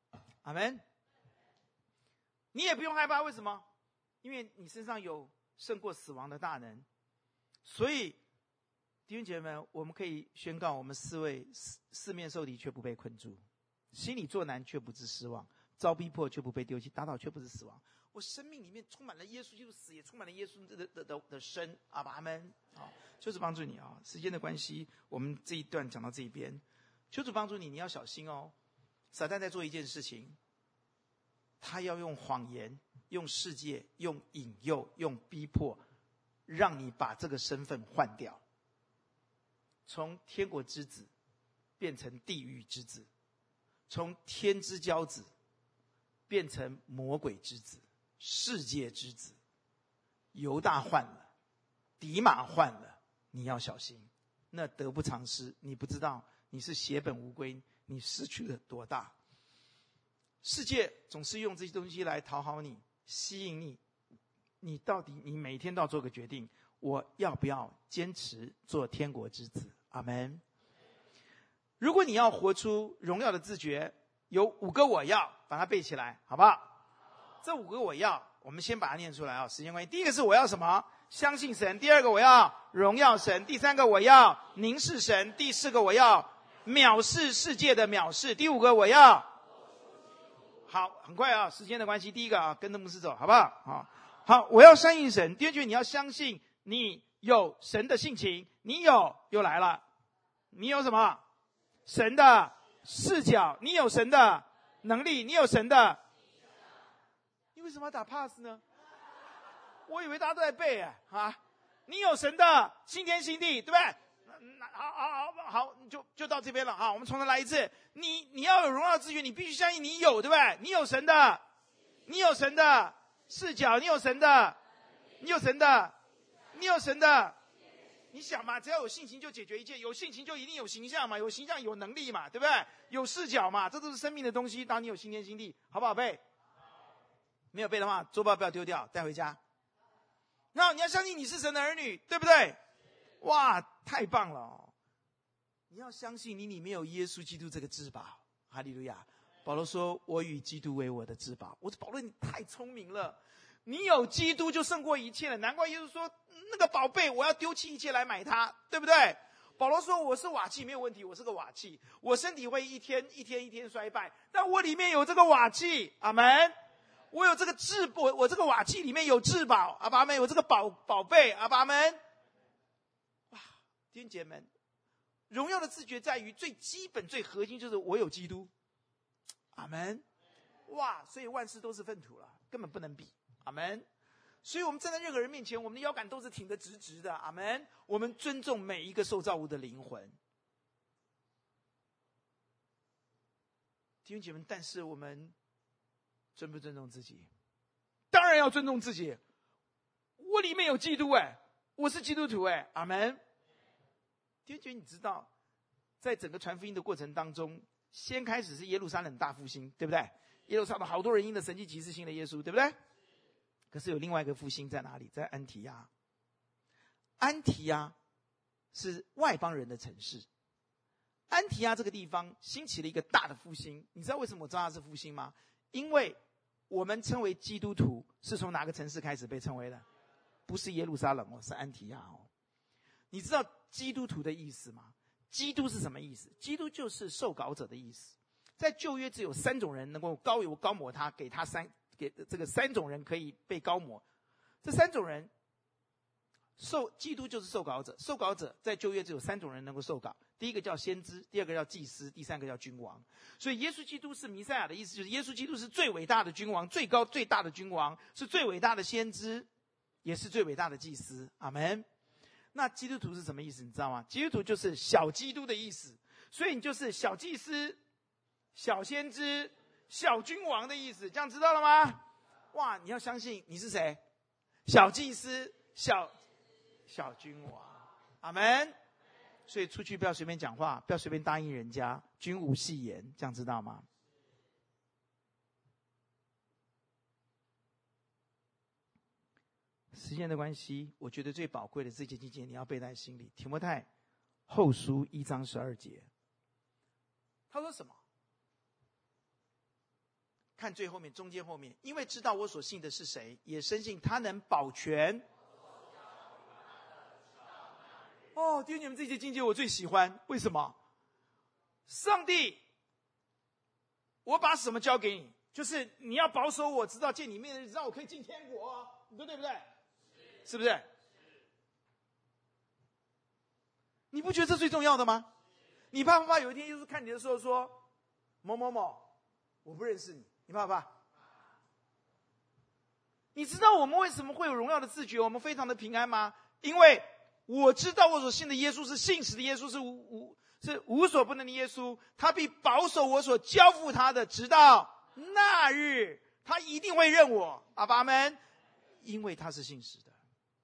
阿们。你也不用害怕，为什么？因为你身上有胜过死亡的大能。所以弟兄姐妹们，我们可以宣告，我们四面受敌却不被困住，心里作难却不致失望，遭逼迫却不被丢弃，打倒却不是死亡。我生命里面充满了耶稣基督死，也充满了耶稣的生。阿们。求主帮助你啊！时间的关系，我们这一段讲到这一边。求主帮助你，你要小心哦。撒旦在做一件事情，他要用谎言、用世界、用引诱、用逼迫，让你把这个身份换掉，从天国之子变成地狱之子，从天之骄子变成魔鬼之子、世界之子。犹大换了，底马换了，你要小心，那得不偿失。你不知道你是血本无归，你失去了多大。世界总是用这些东西来讨好你，吸引你。你到底你每天都要做个决定，我要不要坚持做天国之子？阿们。如果你要活出荣耀的自觉，有5个我要，把它背起来，好不好？这5个我要，我们先把它念出来啊！时间关系，第一个是我要什么？相信神。第2个我要荣耀神。第3个我要凝视神。第4个我要藐视世界的藐视。第5个我要。好，很快啊，时间的关系，第一个啊，跟着牧师走，好不好？好，我要相信神。第二句，你要相信你有神的性情，你又来了，你有什么？神的视角，你有神的能力，你有神的。你为什么要打 pass 呢？我以为大家都在背你有神的新天新地，对不对？好，就到这边了哈。我们从头来一次。你要有荣耀之觉，你必须相信你有，对不对？你有神的视角，你有神的。你想嘛，只要有性情就解决一切，有性情就一定有形象嘛，有形象有能力嘛，对不对？有视角嘛，这都是生命的东西。当你有新天新地，好不好背？没有背的话，周报不要丢掉，带回家。然后你要相信你是神的儿女，对不对？哇，太棒了哦！你要相信你里面有耶稣基督这个至宝，哈利路亚！保罗说：“我与基督为我的至宝。”我说保罗，你太聪明了，你有基督就胜过一切了。难怪耶稣说：“那个宝贝，我要丢弃一切来买它，对不对？”保罗说：“我是瓦器，没有问题，我是个瓦器，我身体会一天衰败，但我里面有这个瓦器，阿们。我有这个我这个瓦器里面有至宝，阿爸们，有这个宝贝，阿爸们。”哇，弟兄姐妹们，荣耀的自觉在于最基本、最核心，就是我有基督，阿们。哇，所以万事都是粪土了，根本不能比，阿们。所以我们站在任何人面前，我们的腰杆都是挺得直直的，阿们。我们尊重每一个受造物的灵魂，弟兄姐妹们。但是我们尊不尊重自己？当然要尊重自己。我里面有基督我是基督徒阿们。弟兄姐妹，你知道，在整个传福音的过程当中，先开始是耶路撒冷大复兴，对不对？耶路撒冷好多人因着神迹奇事信了耶稣，对不对？可是有另外一个复兴在哪里？在安提亚。安提亚是外邦人的城市。安提亚这个地方兴起了一个大的复兴。你知道为什么我知道它是复兴吗？因为我们称为基督徒是从哪个城市开始被称为的？不是耶路撒冷是安提亚你知道基督徒的意思吗？基督是什么意思？基督就是受膏者的意思。在旧约只有3种人能够膏油膏抹他，给这个3种人可以被膏抹。这3种人基督就是受膏者。受膏者在旧约只有3种人能够受膏，第一个叫先知，第二个叫祭司，第3个叫君王。所以耶稣基督是弥赛亚的意思，就是耶稣基督是最伟大的君王，最高最大的君王，是最伟大的先知，也是最伟大的祭司，阿们。那基督徒是什么意思？你知道吗？基督徒就是小基督的意思，所以你就是小祭司、小先知、小君王的意思，这样知道了吗？哇，你要相信你是谁？小祭司、小君王，阿们。所以出去不要随便讲话，不要随便答应人家，君无戏言，这样知道吗？时间的关系，我觉得最宝贵的这节经节你要背在心里。提摩太后书1章12节，他说什么？ 看最后面，中间后面，因为知道我所信的是谁，也深信他能保全。哦，弟兄姐妹，这些经节我最喜欢，为什么？上帝，我把什么交给你？就是你要保守我，直到见你面的日子，让我可以进天国，你说对不对？是不是？你不觉得这最重要的吗？你怕不怕有一天耶稣看你的时候说，某某某，我不认识你，你怕不怕？你知道我们为什么会有荣耀的自觉，我们非常的平安吗？因为我知道我所信的耶稣是信实的耶稣，是无所不能的耶稣，他必保守我所交付他的，直到那日，他一定会认我。阿爸们，因为他是信实的。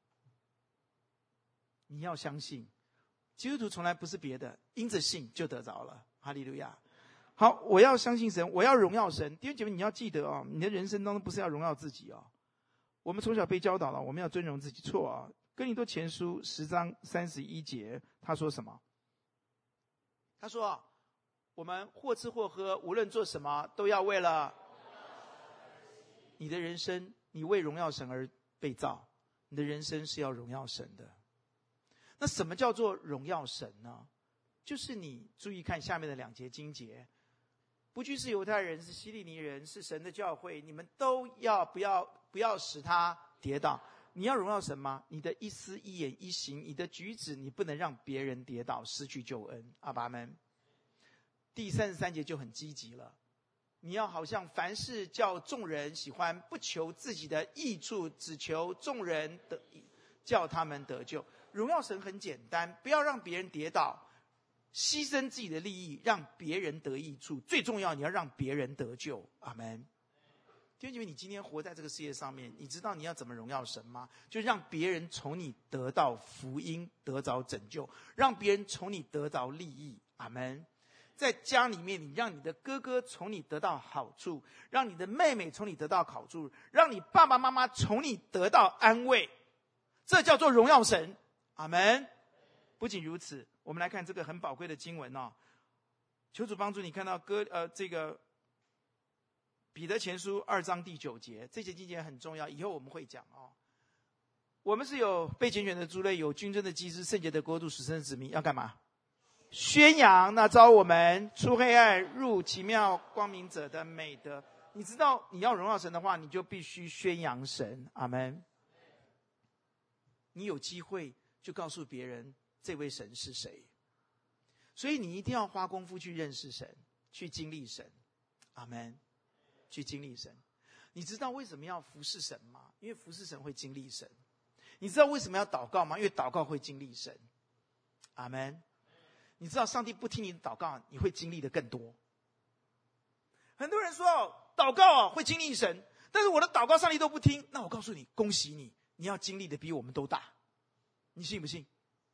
你要相信，基督徒从来不是别的，因着信就得着了。哈利路亚。好，我要相信神，我要荣耀神。弟兄姐妹，你要记得哦，你的人生当中不是要荣耀自己哦。我们从小被教导了，我们要尊荣自己，错啊。哥林多前书10章31节，他说什么？他说，我们或吃或喝，无论做什么，都要为了你的人生，你为荣耀神而被造，你的人生是要荣耀神的。那什么叫做荣耀神呢？就是你注意看下面的2节经节，不拘是犹太人，是希利尼人，是神的教会，你们都要不要使他跌倒。你要荣耀神吗？你的一思一言一行，你的举止，你不能让别人跌倒，失去救恩。阿爸们。第33节就很积极了，你要好像凡事叫众人喜欢，不求自己的益处，只求众人叫他们得救。荣耀神很简单，不要让别人跌倒，牺牲自己的利益，让别人得益处。最重要，你要让别人得救。阿们。弟兄姐妹，你今天活在这个世界上面，你知道你要怎么荣耀神吗？就让别人从你得到福音，得着拯救，让别人从你得着利益。阿们。在家里面，你让你的哥哥从你得到好处，让你的妹妹从你得到好处，让你爸爸妈妈从你得到安慰，这叫做荣耀神。阿们。不仅如此，我们来看这个很宝贵的经文哦。求主帮助你看到这个彼得前书2章第9节，这些经节很重要，以后我们会讲哦。我们是有被拣选的族类，有君尊的祭司，圣洁的国度，属神的子民，要干嘛？宣扬那召我们出黑暗入奇妙光明者的美德。你知道你要荣耀神的话，你就必须宣扬神。阿们。你有机会就告诉别人这位神是谁，所以你一定要花功夫去认识神，去经历神。阿们。去经历神。你知道为什么要服侍神吗？因为服侍神会经历神。你知道为什么要祷告吗？因为祷告会经历神。阿们。你知道上帝不听你的祷告，你会经历的更多。很多人说祷告会经历神，但是我的祷告上帝都不听，那我告诉你，恭喜你，你要经历的比我们都大。你信不信？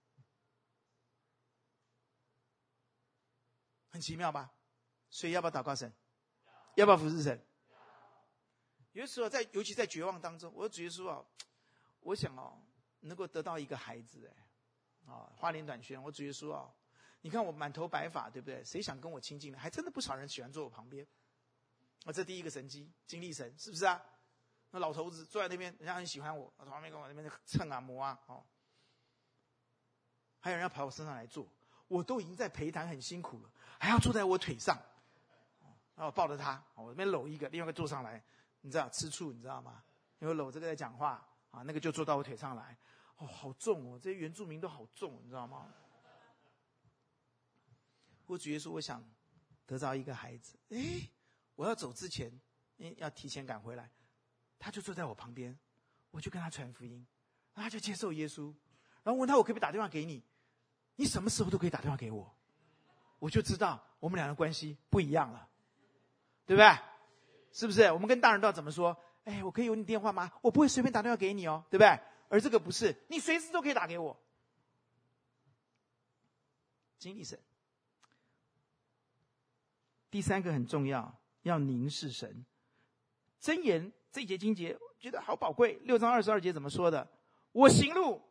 很奇妙吧？所以要不要祷告神？要不要服侍神？有的时候尤其在绝望当中，我主耶稣我想能够得到一个孩子花脸短裙，我主耶稣你看我满头白发，对不对？谁想跟我亲近呢？还真的不少人喜欢坐我旁边。这第一个神迹，经历神，是不是啊？那老头子坐在那边，人家很喜欢我，旁边跟我那边蹭啊摸啊，还有人要跑我身上来坐，我都已经在陪谈很辛苦了，还要坐在我腿上，然后抱着他，我这边搂一个，另外一个坐上来，你知道吃醋，你知道吗？因为搂这个在讲话那个就坐到我腿上来，好重这些原住民都好重，你知道吗？我主耶稣，我想得着一个孩子，我要走之前要提前赶回来，他就坐在我旁边，我就跟他传福音，他就接受耶稣，然后问他我可不可以打电话给你，你什么时候都可以打电话给我，我就知道我们俩的关系不一样了，对不对？是不是？我们跟大人都要怎么说？我可以有你电话吗？我不会随便打电话给你哦，对不对？而这个不是，你随时都可以打给我。经历神。第3个很重要，要凝视神。箴言这一节经节觉得好宝贵，6章22节怎么说的？我行路，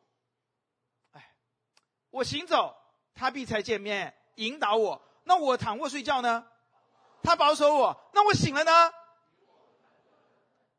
我行走，他必才见面引导我。那我躺卧睡觉呢？他保守我。那我醒了呢？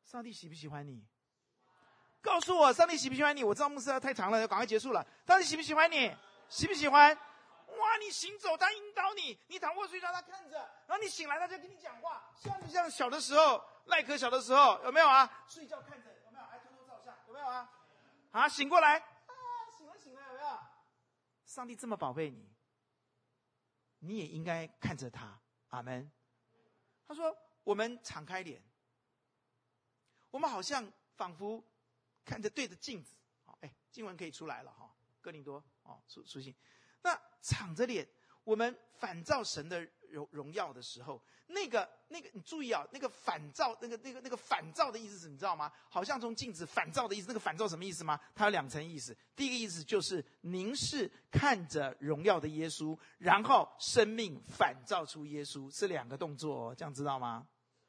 上帝喜不喜欢你？告诉我，上帝喜不喜欢你？我知道牧师太长了，要赶快结束了。上帝喜不喜欢你？喜不喜欢？哇，你行走他引导你，你躺卧睡觉他看着，然后你醒来他就跟你讲话，像小的时候，赖可小的时候有没有啊？睡觉看着有没有？还偷偷照相有没有啊？啊，醒过来啊，醒了有没有？上帝这么宝贝你，你也应该看着他。阿们。他说我们敞开脸，我们好像仿佛看着对着镜子。经文可以出来了哈，哥林多书信。那敞着脸，我们反照神的荣耀的时候，那个你注意啊，那个反照，那个反照的意思是，你知道吗？好像从镜子反照的意思。那个反照什么意思吗？它有2层意思。第一个意思就是凝视看着荣耀的耶稣，然后生命反照出耶稣，是2个动作哦，这样知道吗？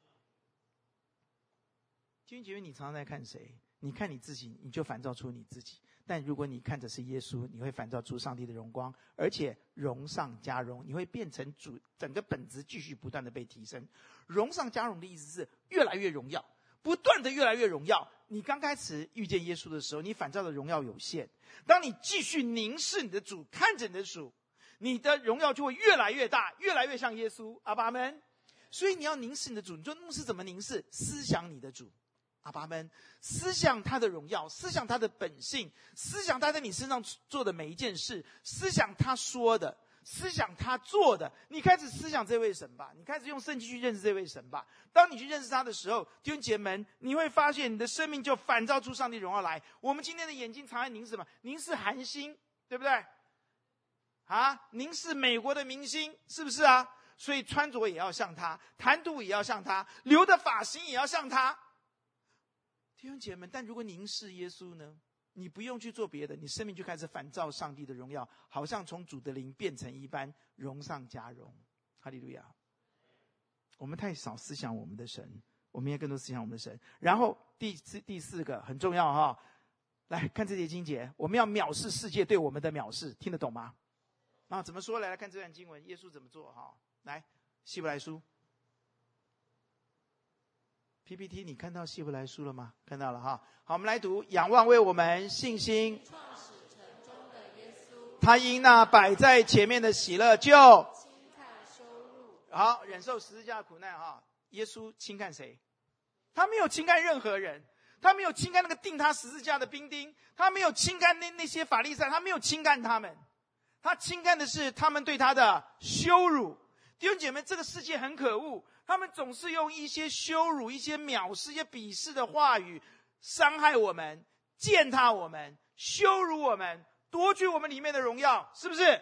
弟兄姐妹，你常常在看谁？你看你自己，你就反照出你自己。但如果你看的是耶稣，你会反照出上帝的荣光，而且荣上加荣，你会变成主，整个本质继续不断的被提升。荣上加荣的意思是越来越荣耀，不断的越来越荣耀。你刚开始遇见耶稣的时候，你反照的荣耀有限。当你继续凝视你的主，看着你的主，你的荣耀就会越来越大，越来越像耶稣。阿爸们。所以你要凝视你的主。你说牧师怎么凝视？思想你的主。阿爸们，思想他的荣耀，思想他的本性，思想他在你身上做的每一件事，思想他说的，思想他做的。你开始思想这位神吧，你开始用圣经去认识这位神吧。当你去认识他的时候，弟兄姐妹们，你会发现你的生命就反照出上帝荣耀来。我们今天的眼睛常在凝视什么？凝视韩星，对不对？凝视美国的明星，是不是啊？所以穿着也要像他，谈吐也要像他，留的发型也要像他。弟兄姐妹们，但如果凝视耶稣呢？你不用去做别的，你生命就开始反照上帝的荣耀，好像从主的灵变成一般，荣上加荣。哈利路亚！我们太少思想我们的神，我们也更多思想我们的神。然后第4个很重要哈，来看这节经节，我们要藐视世界对我们的藐视，听得懂吗？怎么说？来看这段经文，耶稣怎么做哈？来，希伯来书。PPT 你看到希伯来书了吗？看到了哈。好，我们来读：仰望为我们信心创始成终的耶稣， 他因那摆在前面的喜乐就轻看羞辱。 好，忍受十字架的苦难哈。耶稣轻看谁？他没有轻看任何人，他没有轻看那个钉他十字架的兵丁，他没有轻看那些法利赛，他没有轻看他们，他轻看的是他们对他的羞辱。弟兄姐妹，这个世界很可恶，他们总是用一些羞辱、一些藐视、一些鄙视的话语伤害我们，践踏我们，羞辱我们，夺取我们里面的荣耀，是不是？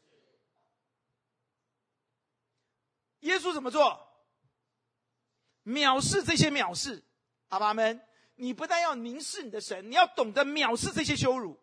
耶稣怎么做？藐视这些藐视。阿爸们，你不但要凝视你的神，你要懂得藐视这些羞辱。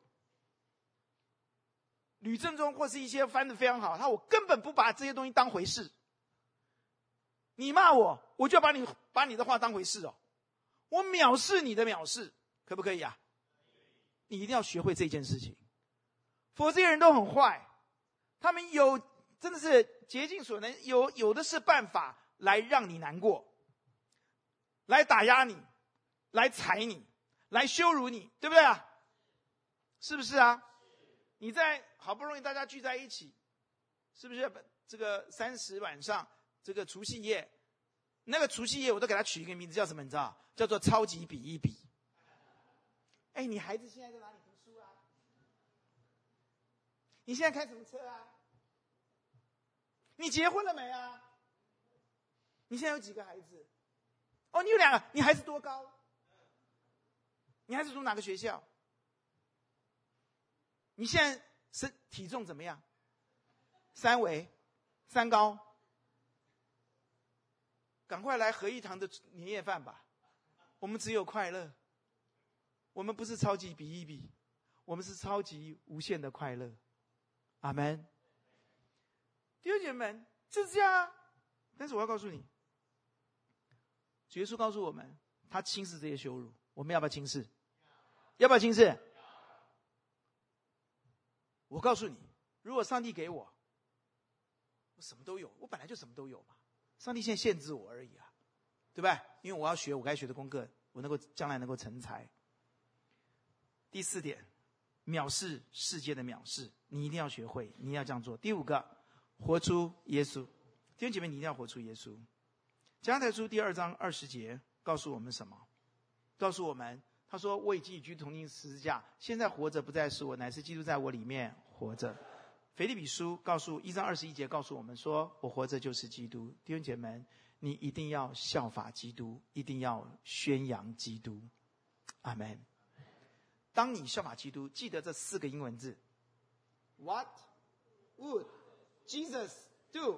吕正中或是一些翻得非常好，我根本不把这些东西当回事。你骂我，我就要把你的话当回事哦。我藐视你的藐视，可不可以啊？你一定要学会这件事情，否则这些人都很坏，他们真的是竭尽所能，有的是办法来让你难过，来打压你，来踩你，来羞辱你，对不对啊？是不是啊？你在好不容易大家聚在一起，是不是这个30晚上这个除夕夜，那个除夕夜我都给他取一个名字，叫什么？你知道？叫做超级比一比。你孩子现在在哪里读书啊？你现在开什么车啊？你结婚了没啊？你现在有几个孩子？你有2个。你孩子多高？你孩子读哪个学校？你现在体重怎么样？3围3高？赶快来合一堂的年夜饭吧，我们只有快乐，我们不是超级比一比，我们是超级无限的快乐。阿们。弟兄姐妹们，就是这样啊。但是我要告诉你，主耶稣告诉我们，他轻视这些羞辱，我们要不要轻视？要不要轻视？我告诉你，如果上帝给我什么都有，我本来就什么都有嘛。上帝现在限制我而已啊，对吧？因为我要学我该学的功课， 我将来能够成才。第4点，藐视世界的藐视，你一定要学会，你一定要这样做。第5个，活出耶稣。弟兄姐妹，你一定要活出耶稣。加拉太书第2章20节告诉我们什么？告诉我们，他说：“我已经与基督同钉十字架，现在活着不再是我，乃是基督在我里面活着。”腓立比书1章21节告诉我们说：“我活着就是基督。”弟兄姐妹，你一定要效法基督，一定要宣扬基督。阿们。当你效法基督，记得这4个英文字 ：What would Jesus do?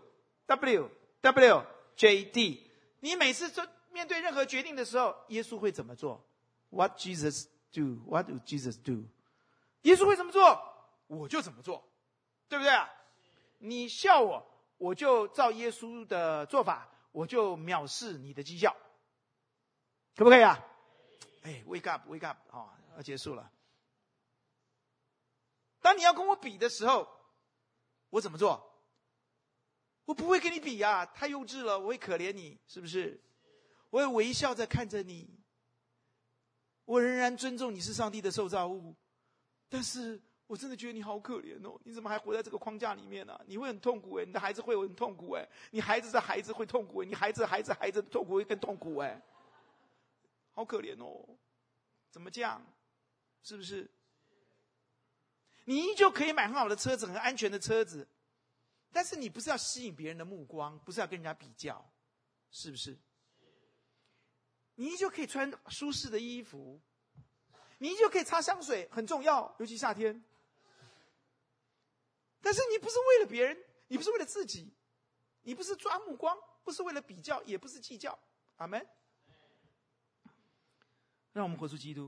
WWJD。你每次面对任何决定的时候，耶稣会怎么做 ？What Jesus do? What would Jesus do? 耶稣会怎么做，我就怎么做，对不对啊？你笑我，我就照耶稣的做法，我就藐视你的讥笑，可不可以啊？wake up， wake up， 要结束了。当你要跟我比的时候，我怎么做？我不会跟你比啊，太幼稚了，我会可怜你，是不是？我会微笑着看着你，我仍然尊重你是上帝的受造物，但是我真的觉得你好可怜哦，你怎么还活在这个框架里面呢？你会很痛苦你的孩子会很痛苦你孩子的孩子会痛苦你孩子的痛苦会更痛苦好可怜哦，怎么这样？是不是？你依旧可以买很好的车子，很安全的车子，但是你不是要吸引别人的目光，不是要跟人家比较，是不是？你依旧可以穿舒适的衣服，你依旧可以擦香水，很重要，尤其夏天。但是你不是为了别人，你不是为了自己，你不是抓目光，不是为了比较，也不是计较。阿们。让我们活出基督。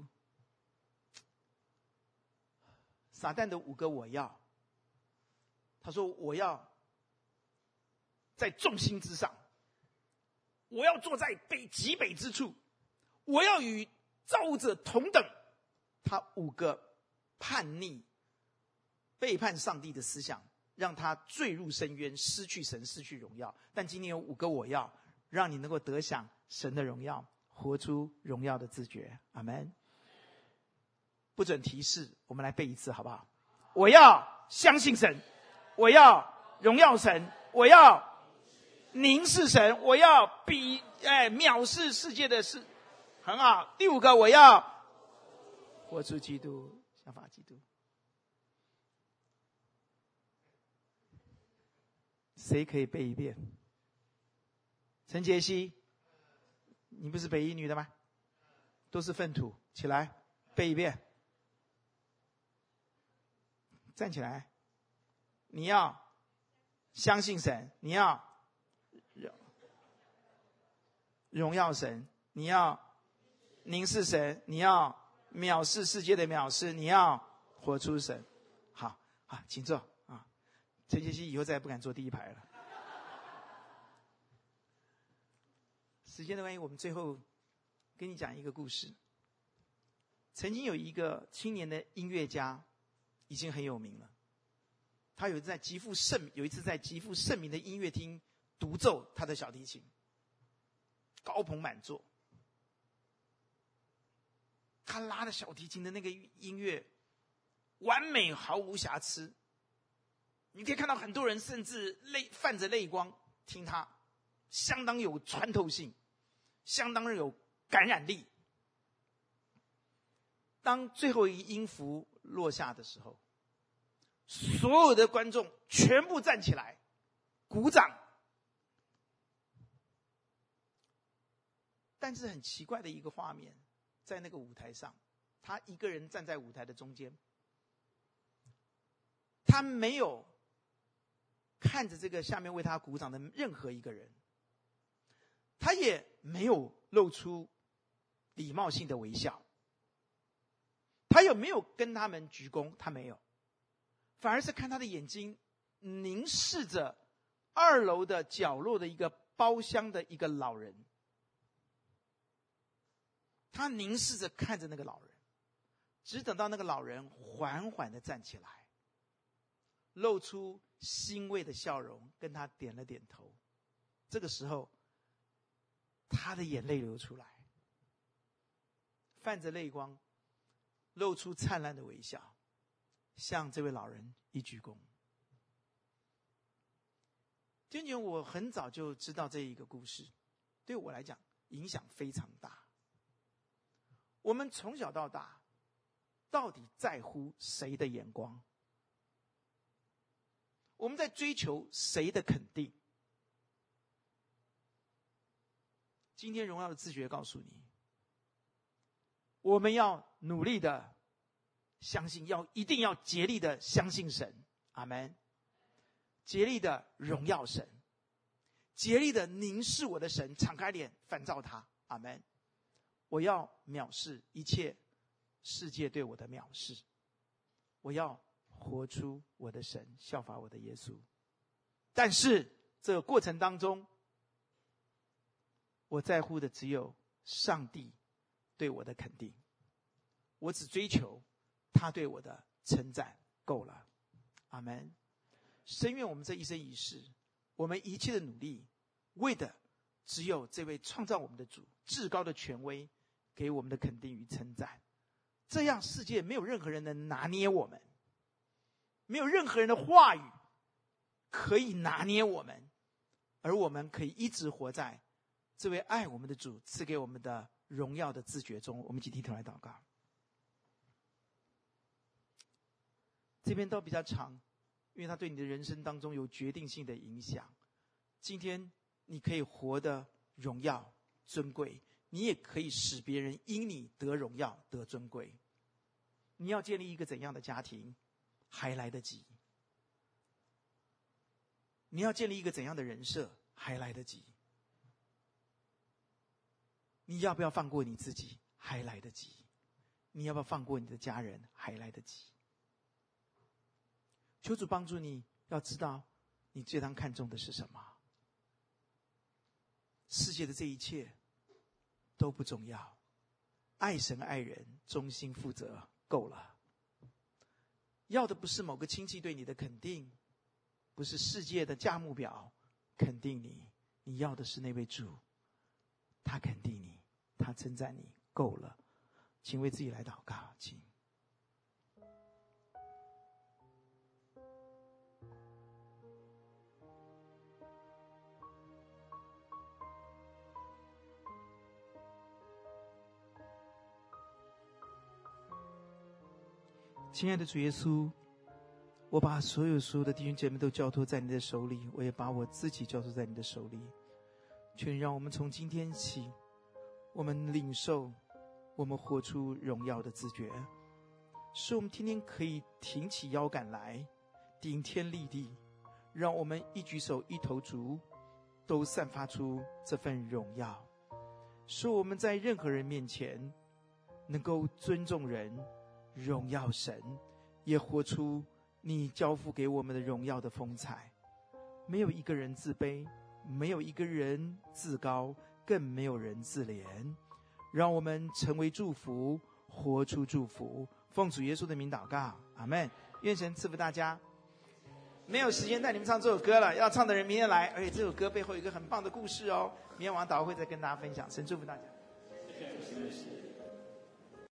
撒旦的5个我要，他说我要在众星之上，我要坐在极北之处，我要与造物者同等。他5个叛逆背叛上帝的思想，让他坠入深渊，失去神，失去荣耀。但今天有5个我要，让你能够得享神的荣耀，活出荣耀的自觉。阿们。不准提示，我们来背一次好不好？我要相信神，我要荣耀神，我要凝视神，我要藐视世界的事。很好。第5个，我要活出基督，效法基督。谁可以背一遍？陈杰希，你不是北一女的吗？都是粪土，起来背一遍。站起来，你要相信神，你要荣耀神，你要凝视神，你要藐视世界的藐视，你要活出神。好，请坐啊。陈杰希以后再也不敢坐第一排了。时间的关系，我们最后跟你讲一个故事。曾经有一个青年的音乐家，已经很有名了。他有一次在极富盛名的音乐厅独奏他的小提琴，高朋满座。他拉的小提琴的那个音乐完美，毫无瑕疵。你可以看到很多人甚至泛着泪光听他，相当有穿透性，相当有感染力。当最后一音符落下的时候，所有的观众全部站起来鼓掌。但是很奇怪的一个画面，在那个舞台上，他一个人站在舞台的中间，他没有看着这个下面为他鼓掌的任何一个人，他也没有露出礼貌性的微笑，他有没有跟他们鞠躬？他没有，反而是看他的眼睛凝视着2楼的角落的一个包厢的一个老人。他凝视着看着那个老人，只等到那个老人缓缓地站起来，露出欣慰的笑容，跟他点了点头。这个时候，他的眼泪流出来。 泛着泪光，露出灿烂的微笑，向这位老人一鞠躬。弟兄姐妹，我很早就知道这一个故事，对我来讲影响非常大。我们从小到大到底在乎谁的眼光？我们在追求谁的肯定？今天荣耀的自觉告诉你，我们要努力的相信，一定要竭力的相信神，阿们。竭力的荣耀神，竭力的凝视我的神，敞开脸反照他，阿们。我要藐视一切世界对我的藐视，我要活出我的神，效法我的耶稣。但是这个过程当中，我在乎的只有上帝对我的肯定，我只追求他对我的称赞，够了，阿们。深愿我们这一生一世，我们一切的努力，为的只有这位创造我们的主，至高的权威给我们的肯定与称赞。这样世界没有任何人能拿捏我们，没有任何人的话语可以拿捏我们，而我们可以一直活在这位爱我们的主赐给我们的荣耀的自觉中。我们一起低头来祷告。这边都比较长，因为它对你的人生当中有决定性的影响。今天你可以活得荣耀尊贵，你也可以使别人因你得荣耀得尊贵。你要建立一个怎样的家庭还来得及，你要建立一个怎样的人设还来得及，你要不要放过你自己还来得及，你要不要放过你的家人还来得及。求主帮助你，要知道你最当看重的是什么。世界的这一切都不重要，爱神爱人，忠心负责够了。要的不是某个亲戚对你的肯定，不是世界的价目表肯定你，你要的是那位主，他肯定你，他称赞你，够了。请为自己来祷告，请。亲爱的主耶稣，我把所有的弟兄姐妹都交托在你的手里，我也把我自己交托在你的手里。求你让我们从今天起，我们领受，我们活出荣耀的自觉，使我们天天可以挺起腰杆来，顶天立地，让我们一举手一投足都散发出这份荣耀，使我们在任何人面前能够尊重人，荣耀神，也活出你交付给我们的荣耀的风采。没有一个人自卑，没有一个人自高，更没有人自怜。让我们成为祝福，活出祝福。奉主耶稣的名祷告，阿们。愿神赐福大家。没有时间带你们唱这首歌了，要唱的人明天来。而且这首歌背后有一个很棒的故事哦，明天晚上祷告会再跟大家分享。神祝福大家。